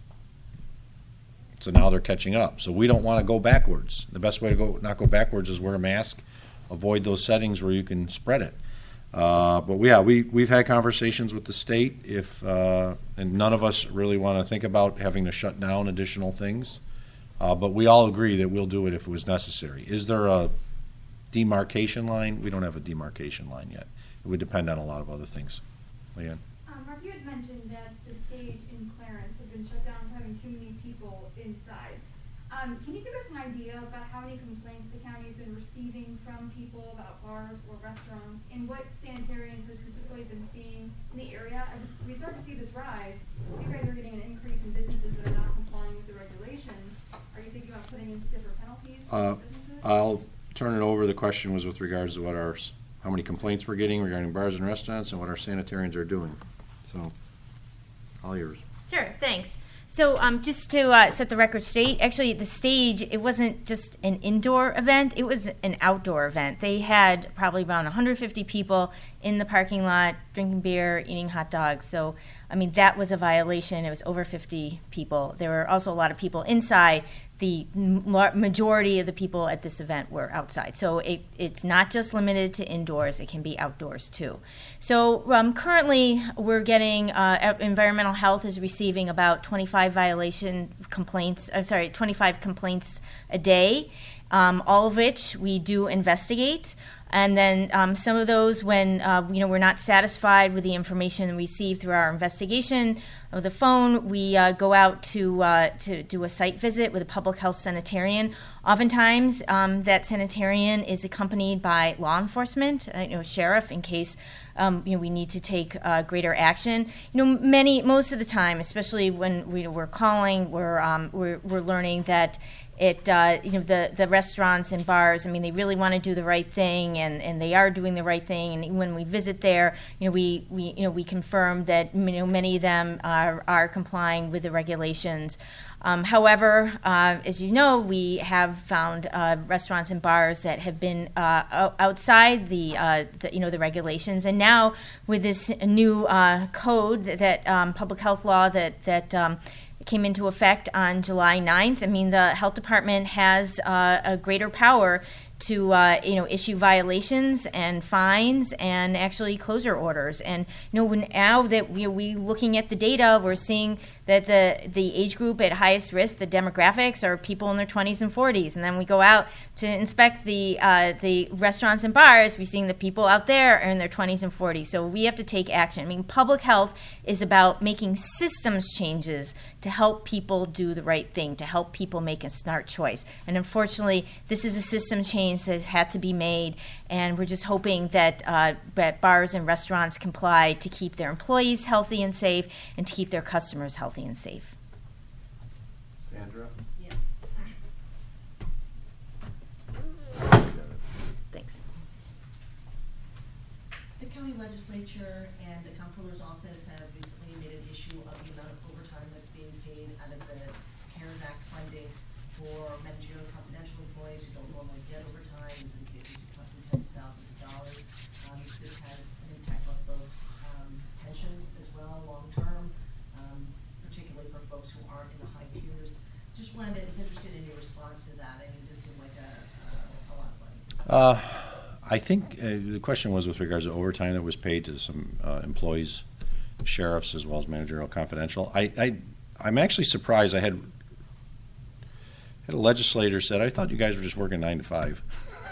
So now they're catching up. So we don't want to go backwards. The best way to go not go backwards is wear a mask, avoid those settings where you can spread it. Uh, but yeah, we, we've had conversations with the state, if uh, and none of us really want to think about having to shut down additional things. Uh, but we all agree that we'll do it if it was necessary. Is there a demarcation line? We don't have a demarcation line yet. It would depend on a lot of other things. Leanne? Um, Mark, you had mentioned that the stage in Clarence had been shut down for having too many people inside. Um, can you give us an idea about how many complaints the county has been receiving from people about bars or restaurants, and what sanitarians have specifically been seeing in the area? As we start to see this rise, you guys are getting an increase in businesses that are not complying with the regulations. Are you thinking about putting in stiffer penalties for Uh, businesses? I'll turn it over. The question was with regards to what our, how many complaints we're getting regarding bars and restaurants and what our sanitarians are doing. So, all yours. Sure, thanks. So um, just to uh, set the record straight, actually the stage, it wasn't just an indoor event, it was an outdoor event. They had probably around one hundred fifty people in the parking lot drinking beer, eating hot dogs. So, I mean, that was a violation. It was over fifty people. There were also a lot of people inside. The majority of the people at this event were outside. So it, it's not just limited to indoors, it can be outdoors too. So um, currently we're getting, uh, environmental health is receiving about twenty-five violation complaints, I'm sorry, twenty-five complaints a day, um, all of which we do investigate. And then um, some of those, when uh, you know we're not satisfied with the information received through our investigation of the phone, we uh, go out to uh, to do a site visit with a public health sanitarian. Oftentimes, um, that sanitarian is accompanied by law enforcement, uh, you know, sheriff, in case um, you know we need to take uh, greater action. You know, many most of the time, especially when we, we're calling, we're um, we're, we're learning that. It, uh, you know, the, the restaurants and bars, I mean, they really want to do the right thing, and, and they are doing the right thing. And when we visit there, you know, we, we you know we confirm that you know many of them are, are complying with the regulations. Um, however, uh, as you know, we have found uh, restaurants and bars that have been uh, outside the, uh, the you know the regulations, and now with this new uh, code that, that um, public health law that that. Um, came into effect on July ninth. I mean, the health department has uh, a greater power to uh, you know issue violations and fines and actually closure orders. And you know when, now that we we looking at the data, we're seeing that the the age group at highest risk, the demographics, are people in their twenties and forties. And then we go out to inspect the uh, the restaurants and bars, we're seeing the people out there are in their twenties and forties. So we have to take action. I mean, public health is about making systems changes to help people do the right thing, to help people make a smart choice. And unfortunately, this is a system change that has had to be made, and we're just hoping that, uh, that bars and restaurants comply to keep their employees healthy and safe and to keep their customers healthy and safe. Sandra? Yes. Thanks. The county legislature and the comptroller's office have recently made an issue of the amount of overtime that's being paid out of the CARES Act funding for managerial and confidential employees who don't normally get overtime. In some cases, you're talking tens of thousands of dollars. Um, this has an impact on folks' um, pensions as well, long term, um, particularly for folks who aren't in the high tiers. Just wanted to, was interested in your response to that. I mean, it does seem like a, a, a lot of money. Uh, I think uh, the question was with regards to overtime that was paid to some uh, employees sheriffs as well as managerial confidential. I, I, I'm actually surprised. I had, had a legislator said, I thought you guys were just working nine to five.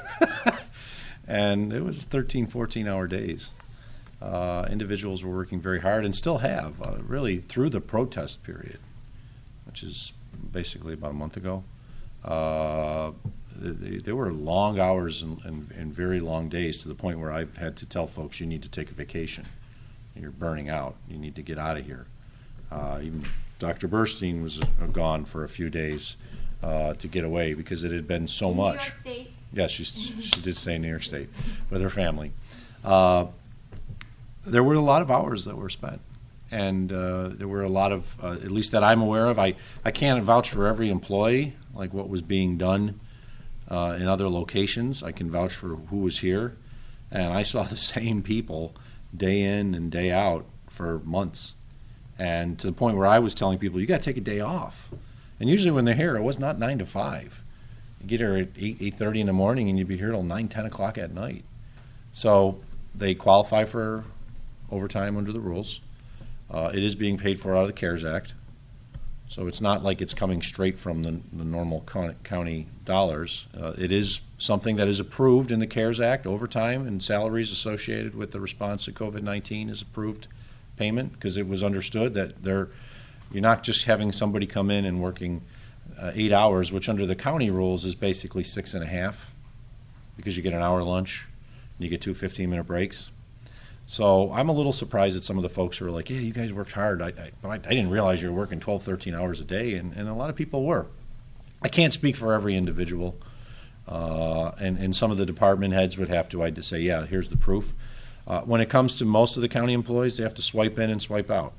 And it was thirteen, fourteen hour days. Uh, individuals were working very hard and still have, uh, really through the protest period, which is basically about a month ago. Uh, they, they were long hours and, and, and very long days, to the point where I've had to tell folks, you need to take a vacation. You're burning out. You need to get out of here. Uh, even Doctor Burstein was uh, gone for a few days uh, to get away because it had been so in much. New York State. Yes, she, she did stay in New York State with her family. Uh, there were a lot of hours that were spent. And uh, there were a lot of, uh, at least that I'm aware of, I, I can't vouch for every employee, like what was being done uh, in other locations. I can vouch for who was here. And I saw the same people day in and day out for months. And to the point where I was telling people, you got to take a day off. And usually when they're here, it was not nine to five. You get here at eight, eight thirty in the morning, and you'd be here till nine, ten o'clock at night. So they qualify for overtime under the rules. Uh, it is being paid for out of the CARES Act. So it's not like it's coming straight from the, the normal county dollars. Uh, it is something that is approved in the CARES Act. Overtime and salaries associated with the response to COVID nineteen is approved payment, because it was understood that they're, you're not just having somebody come in and working uh, eight hours, which under the county rules is basically six and a half, because you get an hour lunch and you get two fifteen-minute breaks. So I'm a little surprised at some of the folks who are like, yeah, you guys worked hard. I, I, but I, I didn't realize you were working twelve, thirteen hours a day, and, and a lot of people were. I can't speak for every individual, uh, and, and some of the department heads would have to, I'd say, yeah, here's the proof. Uh, when it comes to most of the county employees, they have to swipe in and swipe out.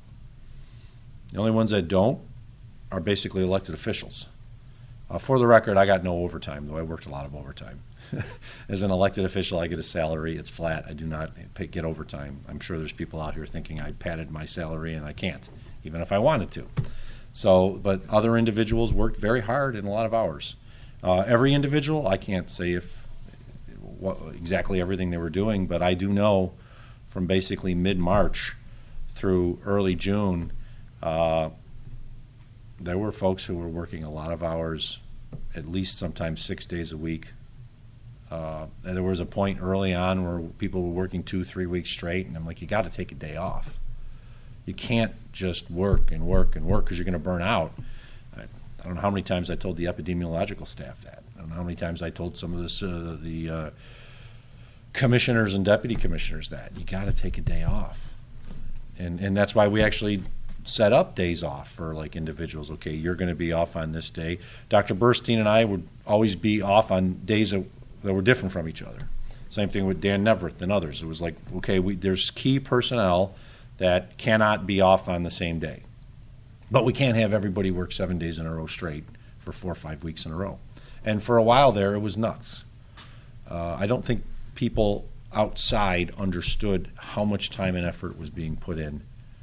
The only ones that don't are basically elected officials. Uh, for the record, I got no overtime, though I worked a lot of overtime. As an elected official, I get a salary. It's flat. I do not pay, get overtime. I'm sure there's people out here thinking I padded my salary, and I can't, even if I wanted to. So, but other individuals worked very hard in a lot of hours. Uh, every individual, I can't say if what, exactly everything they were doing, but I do know from basically mid-March through early June, uh, there were folks who were working a lot of hours, at least sometimes six days a week. Uh, and there was a point early on where people were working two, three weeks straight, and I'm like, you got to take a day off. You can't just work and work and work because you're going to burn out. I, I don't know how many times I told the epidemiological staff that. I don't know how many times I told some of this, uh, the uh, commissioners and deputy commissioners that. You got to take a day off. And, and that's why we actually set up days off for like individuals. Okay, you're going to be off on this day. Doctor Burstein and I would always be off on days that that were different from each other. Same thing with Dan Neverth and others. It was like, okay, we, there's key personnel that cannot be off on the same day. But we can't have everybody work seven days in a row straight for four or five weeks in a row. And for a while there, it was nuts. Uh, I don't think people outside understood how much time and effort was being put in.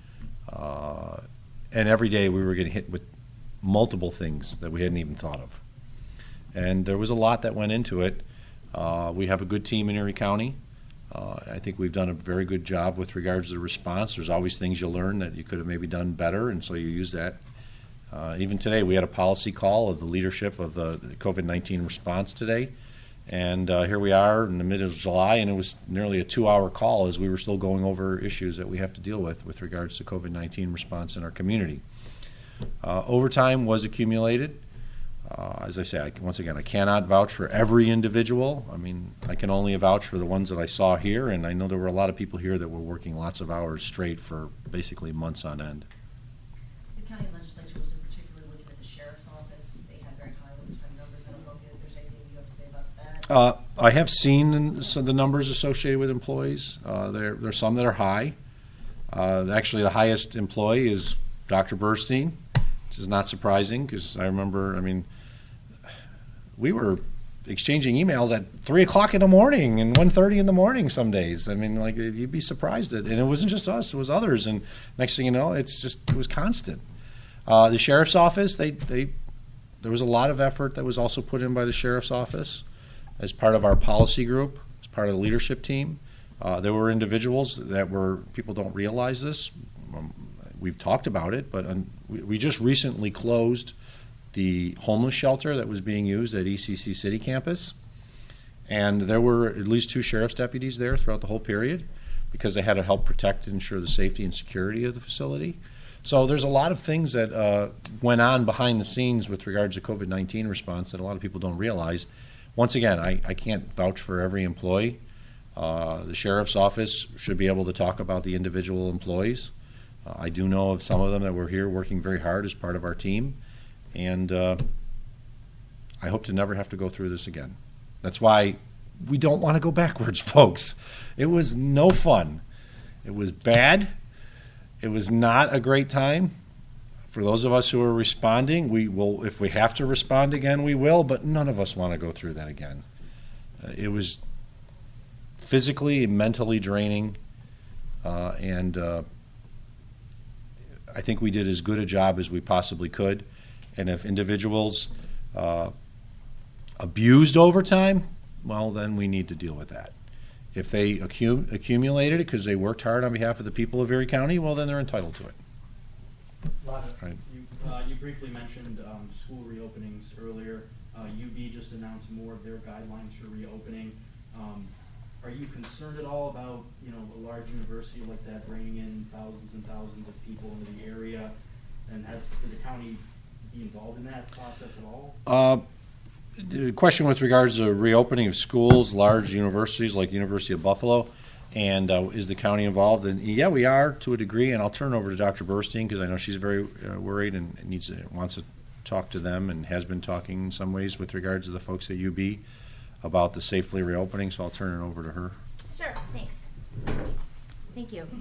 Uh, and every day we were getting hit with multiple things that we hadn't even thought of. And there was a lot that went into it. Uh, we have a good team in Erie County. Uh, I think we've done a very good job with regards to the response. There's always things you learn that you could have maybe done better, and so you use that. Uh, even today, we had a policy call of the leadership of the COVID nineteen response today. And uh, here we are in the middle of July, and it was nearly a two-hour call as we were still going over issues that we have to deal with with regards to COVID nineteen response in our community. Uh, overtime was accumulated. Uh, as I say, I, once again, I cannot vouch for every individual. I mean, I can only vouch for the ones that I saw here, and I know there were a lot of people here that were working lots of hours straight for basically months on end. The county legislature was in particular looking at the sheriff's office. They had very high overtime numbers. I don't know if there's anything you have to say about that. Uh, I have seen some of the numbers associated with employees. Uh, there, there are some that are high. Uh, actually, the highest employee is Doctor Burstein, which is not surprising because I remember, I mean, we were exchanging emails at three o'clock in the morning and one thirty in the morning some days. I mean, like, you'd be surprised at, and it wasn't just us, it was others. And next thing you know, it's just, it was constant. Uh, the sheriff's office, they, they, there was a lot of effort that was also put in by the sheriff's office as part of our policy group, as part of the leadership team. Uh, there were individuals that were, people don't realize this, um, we've talked about it, but um, we, we just recently closed the homeless shelter that was being used at E C C City campus. And there were at least two sheriff's deputies there throughout the whole period because they had to help protect and ensure the safety and security of the facility. So there's a lot of things that uh, went on behind the scenes with regards to COVID nineteen response that a lot of people don't realize. Once again, I, I can't vouch for every employee. Uh, the sheriff's office should be able to talk about the individual employees. Uh, I do know of some of them that were here working very hard as part of our team, and uh, I hope to never have to go through this again. That's why we don't want to go backwards, folks. It was no fun. It was bad. It was not a great time. For those of us who are responding, we will, if we have to respond again, we will, but none of us want to go through that again. Uh, it was physically and mentally draining, uh, and uh, I think we did as good a job as we possibly could. And if individuals uh, abused overtime, well, then we need to deal with that. If they accum- accumulated it because they worked hard on behalf of the people of Erie County, well, then they're entitled to it. Lava, Right. you, uh, you briefly mentioned um, school reopenings earlier. Uh, U B just announced more of their guidelines for reopening. Um, are you concerned at all about, you know, a large university like that bringing in thousands and thousands of people into the area? And has did the county be involved in that process at all? Uh, the question with regards to reopening of schools, large universities like University of Buffalo, and uh, is the county involved? And yeah, we are to a degree. And I'll turn it over to Doctor Burstein because I know she's very uh, worried and needs to, wants to talk to them and has been talking in some ways with regards to the folks at U B about the safely reopening. So I'll turn it over to her. Sure, thanks. Thank you.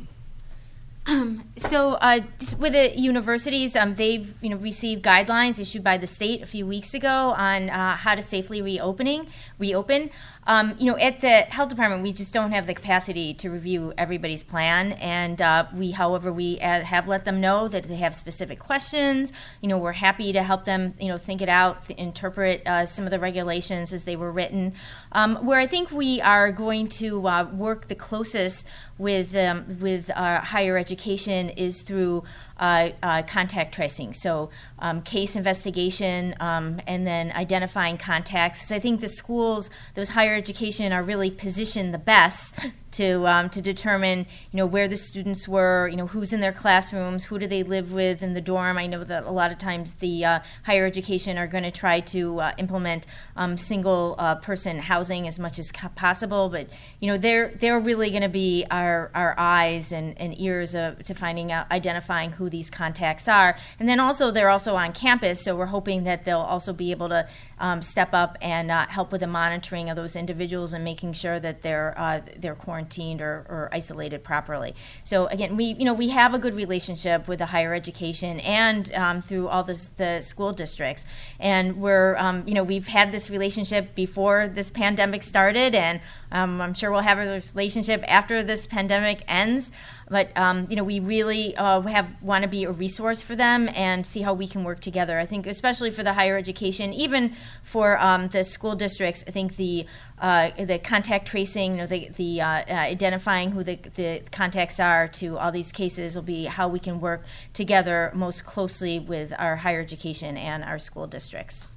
Um, so uh, just with the universities, um, they've you know received guidelines issued by the state a few weeks ago on uh, how to safely reopening reopen. Um, you know, at the health department, we just don't have the capacity to review everybody's plan, and uh, we, however, we uh, have let them know that they have specific questions. You know, we're happy to help them, you know, think it out, th- interpret uh, some of the regulations as they were written. Um, where I think we are going to uh, work the closest with um, with our higher education is through uh, uh, contact tracing. So um, case investigation um, and then identifying contacts. 'Cause I think the schools, those higher education, are really positioned the best to um, to determine, you know, where the students were, you know, who's in their classrooms, who do they live with in the dorm. I know that a lot of times the uh, higher education are going to try to uh, implement um, single uh, person housing as much as co- possible, but you know, they're they're really going to be our our eyes and, and ears of, to finding out, identifying who these contacts are, and then also they're also on campus, so we're hoping that they'll also be able to um, step up and uh, help with the monitoring of those individuals and making sure that they're uh, they're quarantined or, or isolated properly. So again, we you know we have a good relationship with the higher education and um, through all this, the school districts, and we're um, you know we've had this relationship before this pandemic started, and um, I'm sure we'll have a relationship after this pandemic ends. But um, you know, we really uh, have want to be a resource for them and see how we can work together. I think, especially for the higher education, even for um, the school districts, I think the uh, the contact tracing, you know, the the uh, uh, identifying who the the contacts are to all these cases will be how we can work together most closely with our higher education and our school districts.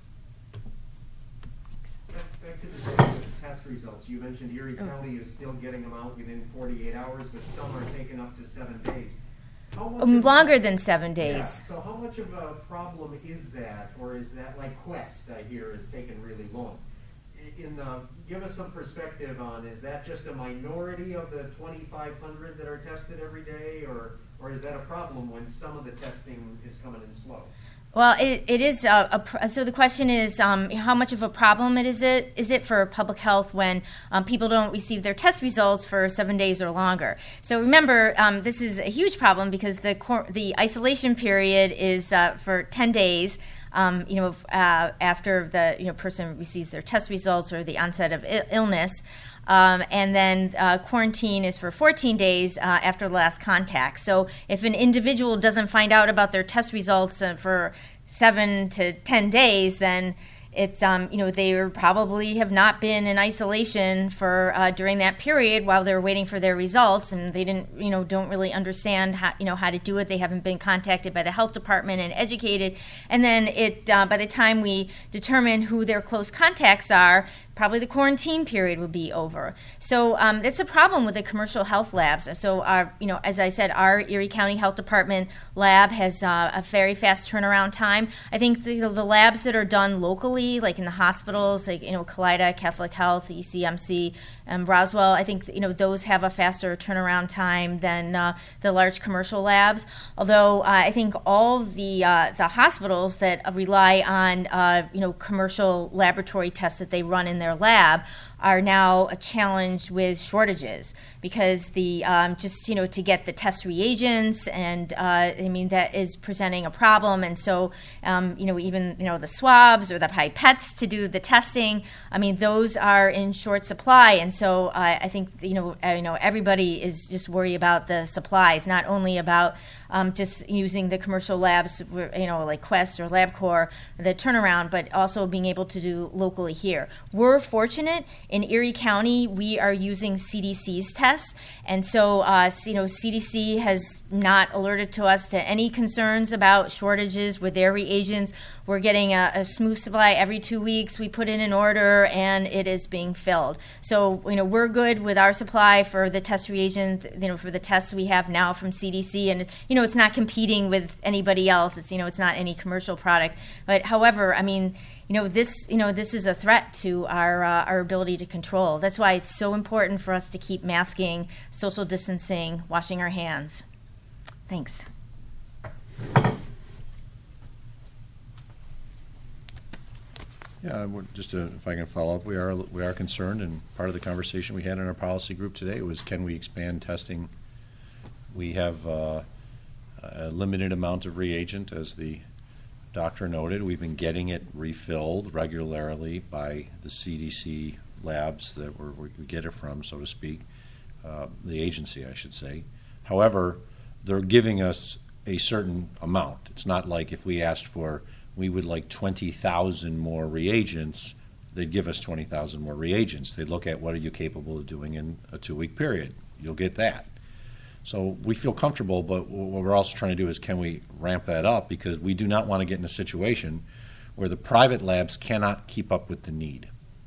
Back, back to the subject of test results. You mentioned Erie oh. County is still getting them out within forty-eight hours, but some are taking up to seven days. How much Um, of longer a, than seven days. Yeah, so how much of a problem is that, or is that like Quest, I hear, is taking really long? In the, give us some perspective on, is that just a minority of the twenty-five hundred that are tested every day, or or is that a problem when some of the testing is coming in slow? Well, it, it is. A, a, so the question is, um, how much of a problem it is it is it for public health when um, people don't receive their test results for seven days or longer? So remember, um, this is a huge problem because the cor- the isolation period is uh, for ten days. Um, you know, uh, after the you know person receives their test results or the onset of I- illness. Um, and then uh, quarantine is for fourteen days uh, after the last contact. So if an individual doesn't find out about their test results uh, for seven to ten days, then it's um, you know they were probably have not been in isolation for uh, during that period while they were waiting for their results, and they didn't you know don't really understand how you know how to do it. They haven't been contacted by the health department and educated, and then it uh, by the time we determine who their close contacts are, probably the quarantine period will be over. So um, that's a problem with the commercial health labs. So, our, you know, as I said, our Erie County Health Department lab has uh, a very fast turnaround time. I think the, the labs that are done locally, like in the hospitals, like you know, Kaleida, Catholic Health, E C M C, um, Roswell, I think you know those have a faster turnaround time than uh, the large commercial labs. Although uh, I think all the uh, the hospitals that rely on uh, you know commercial laboratory tests that they run in their lab are now challenged with shortages because the um, just you know to get the test reagents and uh, I mean that is presenting a problem, and so um, you know even you know the swabs or the pipettes to do the testing, I mean those are in short supply, and so uh, I think you know uh, you know everybody is just worried about the supplies, not only about um, just using the commercial labs, you know like Quest or LabCorp, the turnaround, but also being able to do locally here. We're fortunate. In Erie County, we are using C D C's tests, and so uh, you know C D C has not alerted to us to any concerns about shortages with their reagents. We're getting a, a smooth supply every two weeks. We put in an order, and it is being filled. So you know we're good with our supply for the test reagent, you know for the tests we have now from C D C, and you know it's not competing with anybody else. It's you know it's not any commercial product. But however, I mean. You know this. You know this is a threat to our uh, our ability to control. That's why it's so important for us to keep masking, social distancing, washing our hands. Thanks. Yeah, just to, if I can follow up, we are we are concerned, and part of the conversation we had in our policy group today was, can we expand testing? We have uh, a limited amount of reagent, as the doctor noted. We've been getting it refilled regularly by the C D C labs that we're, we get it from, so to speak, uh, the agency, I should say. However, they're giving us a certain amount. It's not like if we asked for, we would like twenty thousand more reagents, they'd give us twenty thousand more reagents. They'd look at what are you capable of doing in a two-week period. You'll get that. So we feel comfortable, but what we're also trying to do is, can we ramp that up? Because we do not want to get in a situation where the private labs cannot keep up with the need.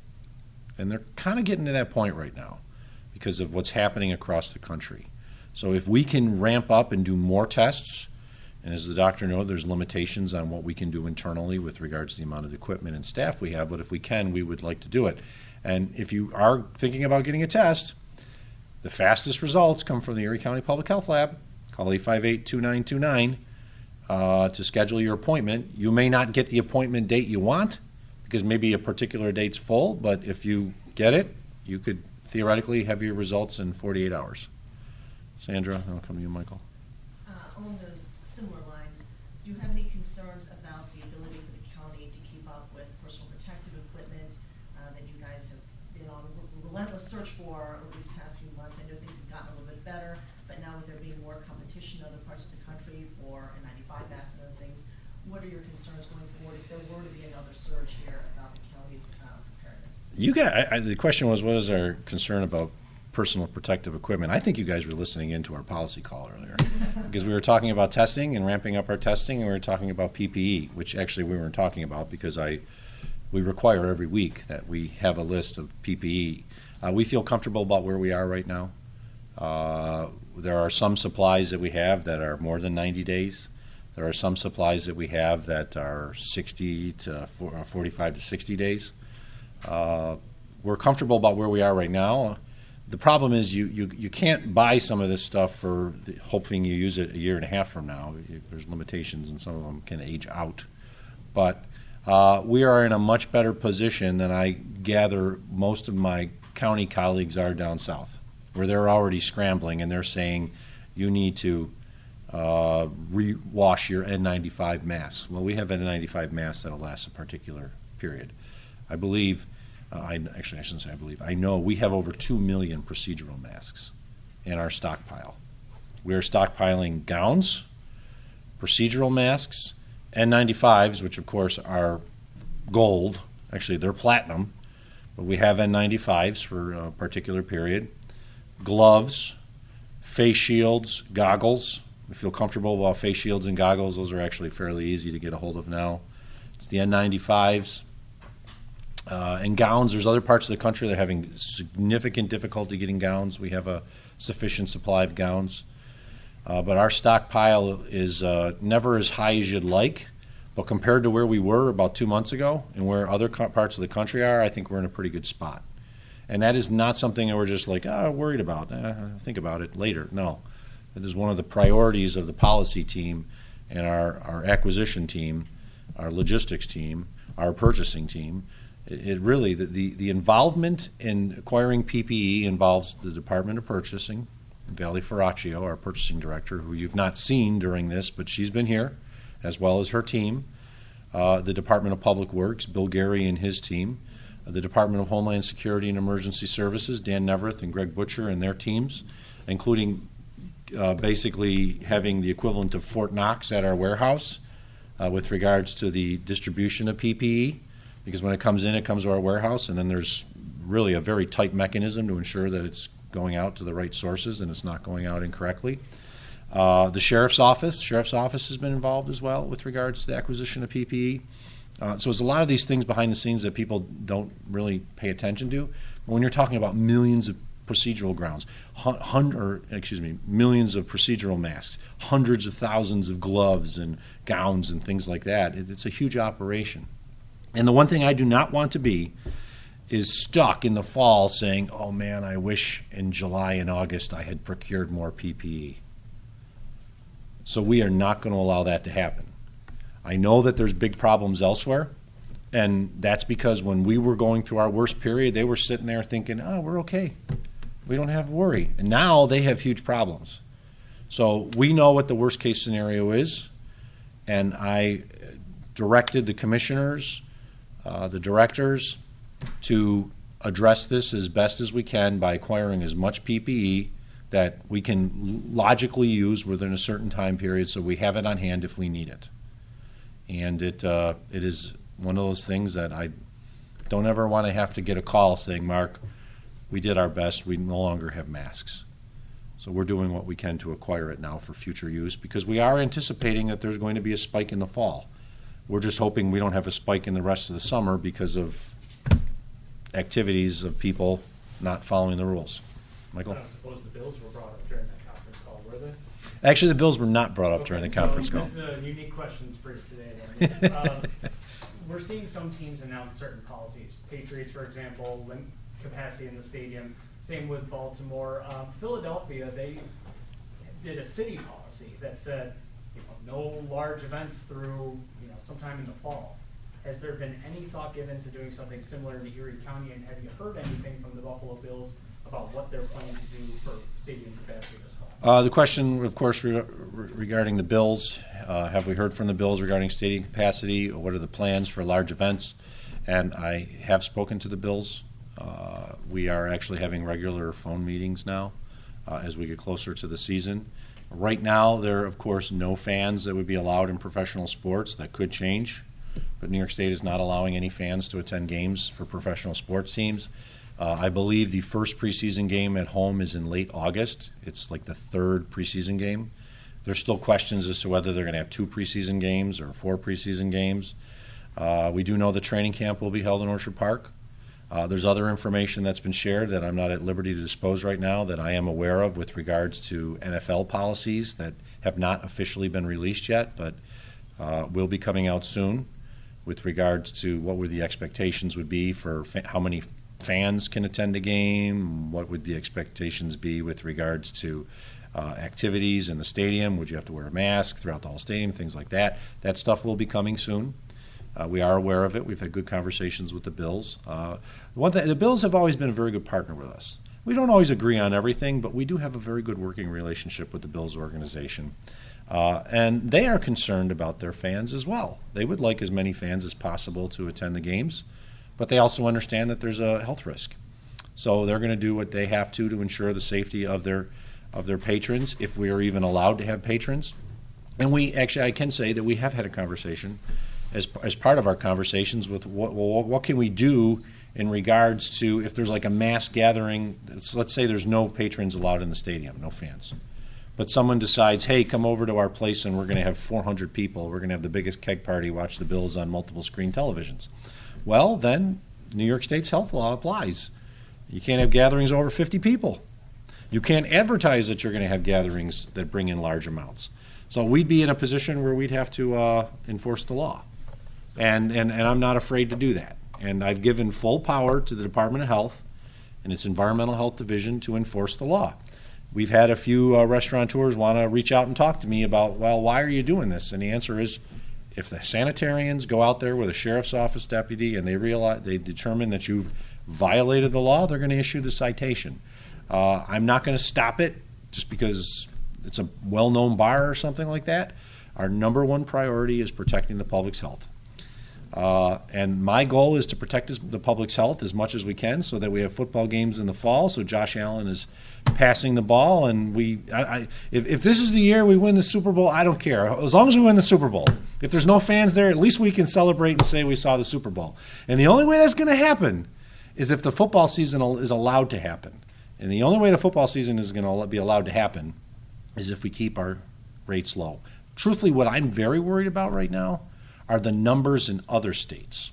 And they're kind of getting to that point right now because of what's happening across the country. So if we can ramp up and do more tests, and as the doctor knows, there's limitations on what we can do internally with regards to the amount of equipment and staff we have, but if we can, we would like to do it. And if you are thinking about getting a test, the fastest results come from the Erie County Public Health Lab. Call eight five eight, two nine two nine uh, to schedule your appointment. You may not get the appointment date you want because maybe a particular date's full, but if you get it, you could theoretically have your results in forty-eight hours. Sandra, I'll come to you, Michael. Uh, along those similar lines, do you have any concerns about the ability for the county to keep up with personal protective equipment uh, that you guys have been on a relentless search for over these past few months? I know things have gotten a little bit better, but now with there being more competition in other parts of the country for N ninety-five masks and other things, what are your concerns going forward if there were to be another surge here about the county's uh, preparedness? You got I, I, the question was, what is our concern about personal protective equipment? I think you guys were listening into our policy call earlier because we were talking about testing and ramping up our testing, and we were talking about P P E, which actually we weren't talking about because I we require every week that we have a list of P P E. Uh, we feel comfortable about where we are right now. Uh, there are some supplies that we have that are more than ninety days. There are some supplies that we have that are sixty to forty-five to sixty days. Uh, we're comfortable about where we are right now. The problem is you, you, you can't buy some of this stuff for the, hoping you use it a year and a half from now. There's limitations, and some of them can age out. But uh, we are in a much better position than I gather most of my county colleagues are down south, where they're already scrambling and they're saying you need to uh, re-wash your N ninety-five masks. Well, we have N ninety-five masks that'll last a particular period. I believe Uh, I, actually, I shouldn't say I believe. I know we have over two million procedural masks in our stockpile. We are stockpiling gowns, procedural masks, N ninety-fives, which of course are gold Actually, they're platinum, but we have N ninety-fives for a particular period. Gloves, face shields, goggles. We feel comfortable about face shields and goggles. Those are actually fairly easy to get a hold of now. It's the N ninety-fives. Uh, and gowns, there's other parts of the country that are having significant difficulty getting gowns. We have a sufficient supply of gowns. Uh, but our stockpile is uh, never as high as you'd like. But compared to where we were about two months ago and where other co- parts of the country are, I think we're in a pretty good spot. And that is not something that we're just like, oh, worried about. Eh, think about it later. No. It is one of the priorities of the policy team and our, our acquisition team, our logistics team, our purchasing team. It, it really, the, the, the involvement in acquiring P P E involves the Department of Purchasing, Valerie Ferraccio, our purchasing director, who you've not seen during this, but she's been here, as well as her team. Uh, the Department of Public Works, Bill Gary and his team. The Department of Homeland Security and Emergency Services, Dan Neverth and Greg Butcher and their teams, including uh, basically having the equivalent of Fort Knox at our warehouse uh, with regards to the distribution of P P E, because when it comes in, it comes to our warehouse, and then there's really a very tight mechanism to ensure that it's going out to the right sources and it's not going out incorrectly. Uh, the Sheriff's Office, Sheriff's Office has been involved as well with regards to the acquisition of P P E. Uh, so there's a lot of these things behind the scenes that people don't really pay attention to. But when you're talking about millions of procedural grounds, hun- hun- or, excuse me, millions of procedural masks, hundreds of thousands of gloves and gowns and things like that, it, it's a huge operation. And the one thing I do not want to be is stuck in the fall saying, oh man, I wish in July and August I had procured more P P E. So we are not going to allow that to happen. I know that there's big problems elsewhere, and that's because when we were going through our worst period, they were sitting there thinking, oh, we're okay. We don't have to worry. And now they have huge problems. So we know what the worst case scenario is, and I directed the commissioners, uh, the directors, to address this as best as we can by acquiring as much P P E that we can logically use within a certain time period so we have it on hand if we need it. And it uh, it is one of those things that I don't ever want to have to get a call saying, Mark, we did our best, we no longer have masks. So we're doing what we can to acquire it now for future use because we are anticipating that there's going to be a spike in the fall. We're just hoping we don't have a spike in the rest of the summer because of activities of people not following the rules. Michael? I don't suppose the bills were brought up during that conference call, were they? Actually, the bills were not brought up okay, during the conference so call. This is a unique question for today. Then. um, we're seeing some teams announce certain policies. Patriots, for example, limit capacity in the stadium. Same with Baltimore. Um, Philadelphia, they did a city policy that said, you know, no large events through, you know, sometime in the fall. Has there been any thought given to doing something similar in Erie County, and have you heard anything from the Buffalo Bills about what they're planning to do for stadium capacity this fall? Uh, the question, of course, re- re- regarding the Bills, uh, have we heard from the Bills regarding stadium capacity? What are the plans for large events? And I have spoken to the Bills. Uh, we are actually having regular phone meetings now uh, as we get closer to the season. Right now, there are, of course, no fans that would be allowed in professional sports. That could change. But New York State is not allowing any fans to attend games for professional sports teams. Uh, I believe the first preseason game at home is in late August. It's like the third preseason game. There's still questions as to whether they're going to have two preseason games or four preseason games. Uh, we do know the training camp will be held in Orchard Park. Uh, there's other information that's been shared that I'm not at liberty to disclose right now that I am aware of with regards to N F L policies that have not officially been released yet, but uh, will be coming out soon with regards to what would the expectations would be for fa- how many fans can attend a game, what would the expectations be with regards to uh, activities in the stadium, would you have to wear a mask throughout the whole stadium, things like that. That stuff will be coming soon. Uh, we are aware of it. We've had good conversations with the Bills. Uh, one thing, the Bills have always been a very good partner with us. We don't always agree on everything, but we do have a very good working relationship with the Bills organization. Uh, and they are concerned about their fans as well. They would like as many fans as possible to attend the games, but they also understand that there's a health risk. So they're going to do what they have to to ensure the safety of their of their patrons, if we are even allowed to have patrons. And we actually, I can say that we have had a conversation as as part of our conversations with what what, what can we do in regards to if there's like a mass gathering. Let's say there's no patrons allowed in the stadium, no fans. But someone decides, hey, come over to our place and we're going to have four hundred people. We're going to have the biggest keg party, watch the Bills on multiple screen televisions. Well, then New York State's health law applies. You can't have gatherings over fifty people. You can't advertise that you're going to have gatherings that bring in large amounts. So we'd be in a position where we'd have to uh, enforce the law. And, and, and I'm not afraid to do that. And I've given full power to the Department of Health and its Environmental Health Division to enforce the law. We've had a few uh, restaurateurs want to reach out and talk to me about, well, why are you doing this? And the answer is, if the sanitarians go out there with a sheriff's office deputy and they realize they determine that you've violated the law, they're going to issue the citation. Uh, I'm not going to stop it just because it's a well-known bar or something like that. Our number one priority is protecting the public's health. Uh, and my goal is to protect his, the public's health as much as we can so that we have football games in the fall. So Josh Allen is passing the ball. And we, I, I, if, if this is the year we win the Super Bowl, I don't care. As long as we win the Super Bowl. If there's no fans there, at least we can celebrate and say we saw the Super Bowl. And the only way that's going to happen is if the football season is allowed to happen. And the only way the football season is going to be allowed to happen is if we keep our rates low. Truthfully, what I'm very worried about right now are the numbers in other states.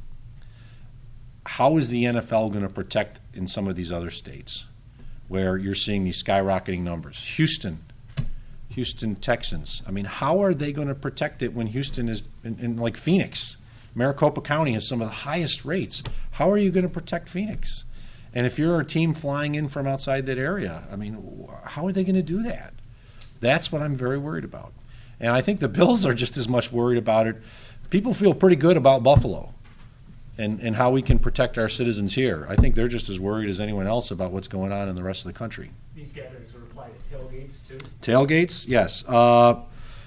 How is the N F L going to protect in some of these other states where you're seeing these skyrocketing numbers? Houston, Houston Texans. I mean, how are they going to protect it when Houston is in, in like Phoenix? Maricopa County has some of the highest rates. How are you going to protect Phoenix? And if you're a team flying in from outside that area, I mean, how are they going to do that? That's what I'm very worried about. And I think the Bills are just as much worried about it. People feel pretty good about Buffalo and, and how we can protect our citizens here. I think they're just as worried as anyone else about what's going on in the rest of the country. These gatherings would apply to tailgates, too? Tailgates, yes. Uh,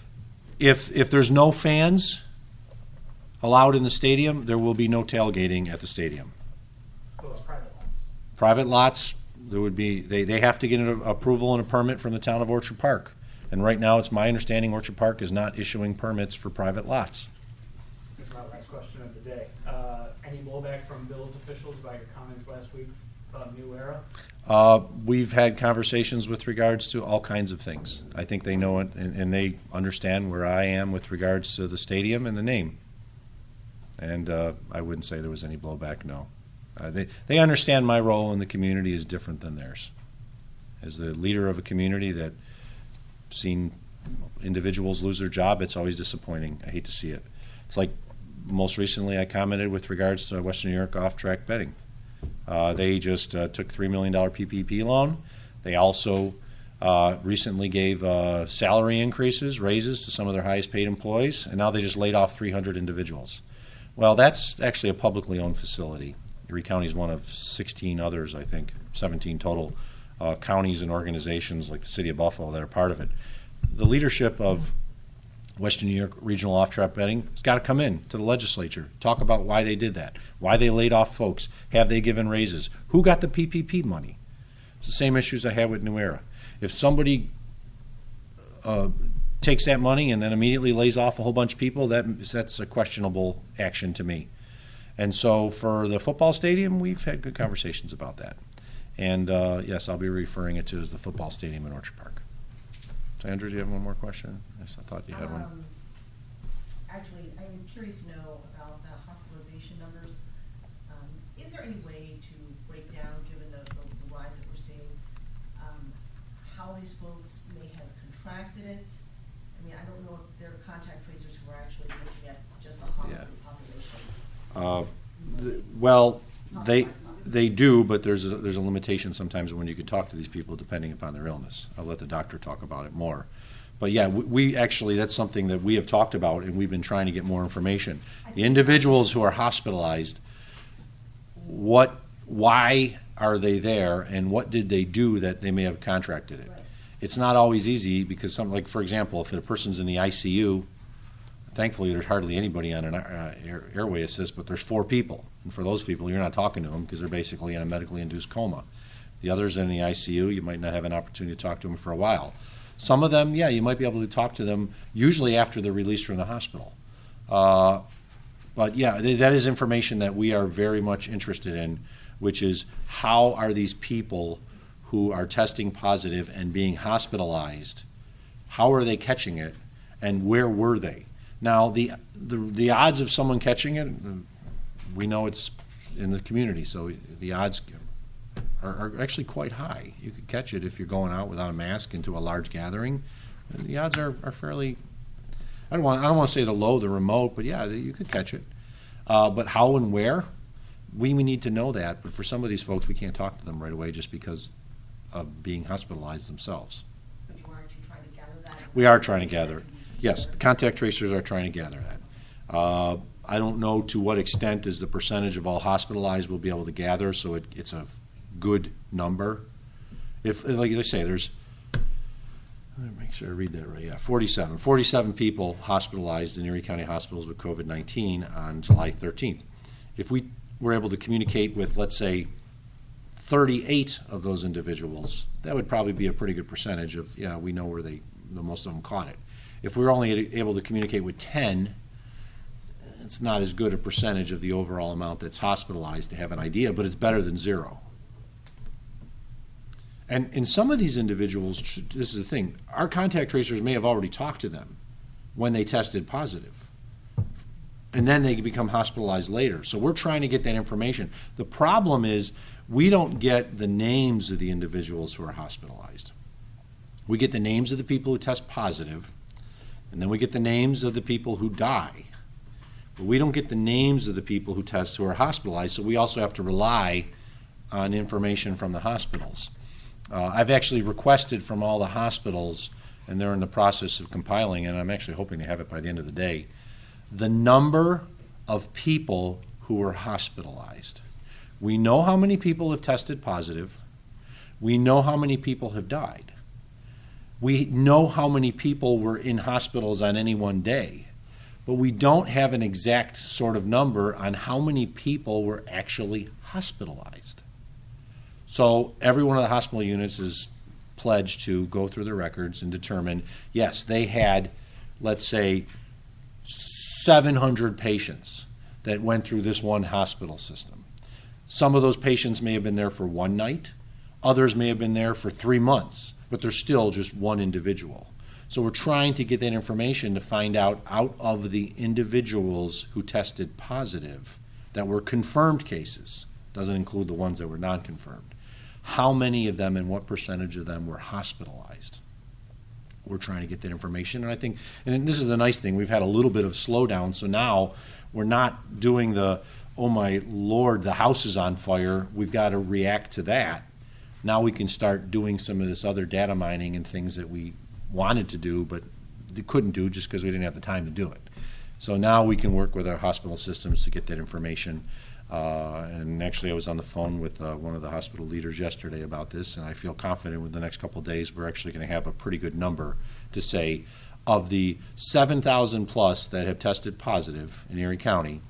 if if there's no fans allowed in the stadium, there will be no tailgating at the stadium. Well, private lots. Private lots, there would be. They, they have to get an approval and a permit from the town of Orchard Park. And right now, it's my understanding Orchard Park is not issuing permits for private lots. This is my last question of the day. Uh, any blowback from Bills officials about your comments last week about New Era? Uh, we've had conversations with regards to all kinds of things. I think they know it, and, and they understand where I am with regards to the stadium and the name. And uh, I wouldn't say there was any blowback, no. Uh, they, they understand my role in the community is different than theirs. As the leader of a community that seen individuals lose their job, it's always disappointing. I hate to see it. It's like most recently I commented with regards to Western New York off-track betting. Uh, they just uh, took three million dollars P P P loan. They also uh, recently gave uh, salary increases, raises to some of their highest paid employees, and now they just laid off three hundred individuals. Well, that's actually a publicly owned facility. Erie County is one of sixteen others, I think, seventeen total Uh, counties and organizations like the City of Buffalo that are part of it. The leadership of Western New York Regional Off-Track Betting has got to come in to the legislature, talk about why they did that, why they laid off folks, have they given raises, who got the P P P money. It's the same issues I had with New Era. If somebody uh, takes that money and then immediately lays off a whole bunch of people, that that's a questionable action to me. And so for the football stadium, we've had good conversations about that. And, uh, yes, I'll be referring it to as the football stadium in Orchard Park. So, Andrew, do you have one more question? Yes, I thought you had um, one. Actually, I'm curious to know about the hospitalization numbers. Um, is there any way to break down, given the, the, the rise that we're seeing, um, how these folks may have contracted it? I mean, I don't know if they're contact tracers who are actually looking at just the hospital yeah. population. Uh, the, well, they... They do, but there's a, there's a limitation sometimes when you can talk to these people depending upon their illness. I'll let the doctor talk about it more. But yeah, we, we actually, that's something that we have talked about and we've been trying to get more information. The individuals who are hospitalized, what, why are they there and what did they do that they may have contracted it? Right. It's not always easy because some, like for example, if a person's in the I C U, thankfully there's hardly anybody on an uh, air, airway assist, but there's four people. And for those people, you're not talking to them because they're basically in a medically induced coma. The others in the I C U, you might not have an opportunity to talk to them for a while. Some of them, yeah, you might be able to talk to them usually after they're released from the hospital. Uh, But yeah, th- that is information that we are very much interested in, which is how are these people who are testing positive and being hospitalized, how are they catching it, and where were they? Now, the the, the odds of someone catching it, we know it's in the community, so the odds are, are actually quite high. You could catch it if you're going out without a mask into a large gathering. And the odds are, are fairly, I don't want I don't want to say the low, the remote, but yeah, you could catch it. Uh, but how and where, we, we need to know that. But for some of these folks, we can't talk to them right away just because of being hospitalized themselves. But you aren't you trying to gather that? We are trying to gather it. Yes, the contact tracers are trying to gather that. Uh, I don't know to what extent is the percentage of all hospitalized we'll be able to gather, so it, it's a good number. If, like they say, there's, let me make sure I read that right, yeah, forty-seven. forty-seven people hospitalized in Erie County hospitals with COVID nineteen on July thirteenth. If we were able to communicate with, let's say, thirty-eight of those individuals, that would probably be a pretty good percentage of, yeah, we know where they, the most of them caught it. If we were only able to communicate with ten, it's not as good a percentage of the overall amount that's hospitalized to have an idea, but it's better than zero. And in some of these individuals, this is the thing, our contact tracers may have already talked to them when they tested positive. And then they can become hospitalized later. So we're trying to get that information. The problem is we don't get the names of the individuals who are hospitalized. We get the names of the people who test positive, and then we get the names of the people who die. But we don't get the names of the people who test who are hospitalized, so we also have to rely on information from the hospitals. Uh, I've actually requested from all the hospitals, and they're in the process of compiling, and I'm actually hoping to have it by the end of the day, the number of people who were hospitalized. We know how many people have tested positive. We know how many people have died. We know how many people were in hospitals on any one day, but we don't have an exact sort of number on how many people were actually hospitalized. So every one of the hospital units is pledged to go through the records and determine, yes, they had, let's say, seven hundred patients that went through this one hospital system. Some of those patients may have been there for one night. Others may have been there for three months, but they're still just one individual. So we're trying to get that information to find out, out of the individuals who tested positive that were confirmed cases, doesn't include the ones that were non-confirmed, how many of them and what percentage of them were hospitalized. We're trying to get that information, and I think, and this is the nice thing, we've had a little bit of slowdown, so now we're not doing the, oh my Lord, the house is on fire, we've got to react to that. Now we can start doing some of this other data mining and things that we wanted to do, but they couldn't do just because we didn't have the time to do it. So now we can work with our hospital systems to get that information. Uh, and actually I was on the phone with uh, one of the hospital leaders yesterday about this, and I feel confident with the next couple of days we're actually going to have a pretty good number to say of the seven thousand plus that have tested positive in Erie County,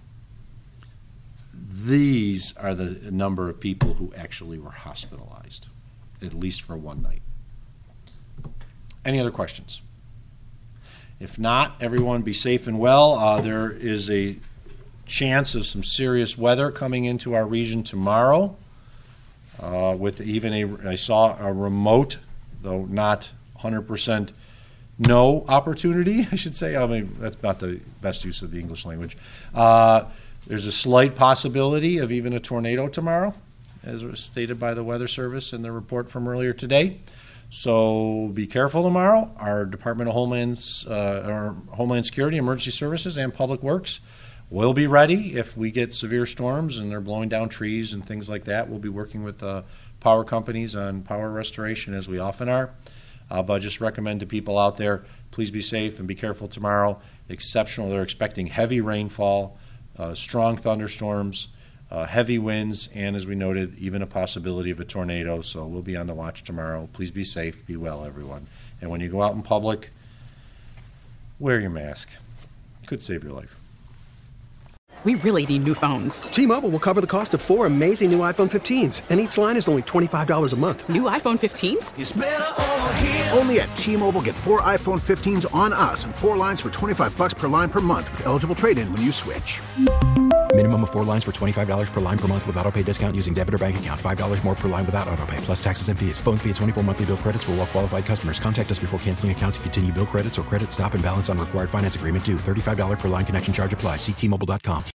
these are the number of people who actually were hospitalized, at least for one night. Any other questions? If not, everyone be safe and well. Uh, there is a chance of some serious weather coming into our region tomorrow, uh, with even a, I saw a remote, though not one hundred percent no opportunity, I should say. I mean, that's not the best use of the English language. Uh, there's a slight possibility of even a tornado tomorrow, as was stated by the Weather Service in the report from earlier today. So be careful tomorrow. Our Department of Homeland's, uh, our Homeland Security, Emergency Services, and Public Works will be ready if we get severe storms and they're blowing down trees and things like that. We'll be working with uh, power companies on power restoration, as we often are. Uh, but I just recommend to people out there, please be safe and be careful tomorrow. Exceptional. They're expecting heavy rainfall, uh, strong thunderstorms, uh, heavy winds, and as we noted, even a possibility of a tornado. So we'll be on the watch tomorrow. Please be safe. Be well, everyone. And when you go out in public, wear your mask. Could save your life. We really need new phones. T-Mobile will cover the cost of four amazing new iPhone fifteens, and each line is only twenty-five dollars a month. New iPhone fifteens? It's better over here. Only at T-Mobile, get four iPhone fifteens on us and four lines for twenty-five bucks per line per month with eligible trade-in when you switch. Minimum of four lines for twenty-five dollars per line per month with autopay discount using debit or bank account. five dollars more per line without autopay, plus taxes and fees. Phone fee at twenty-four monthly bill credits for well-qualified customers. Contact us before canceling account to continue bill credits or credit stop and balance on required finance agreement due. thirty-five dollars per line connection charge applies. See T Mobile dot com.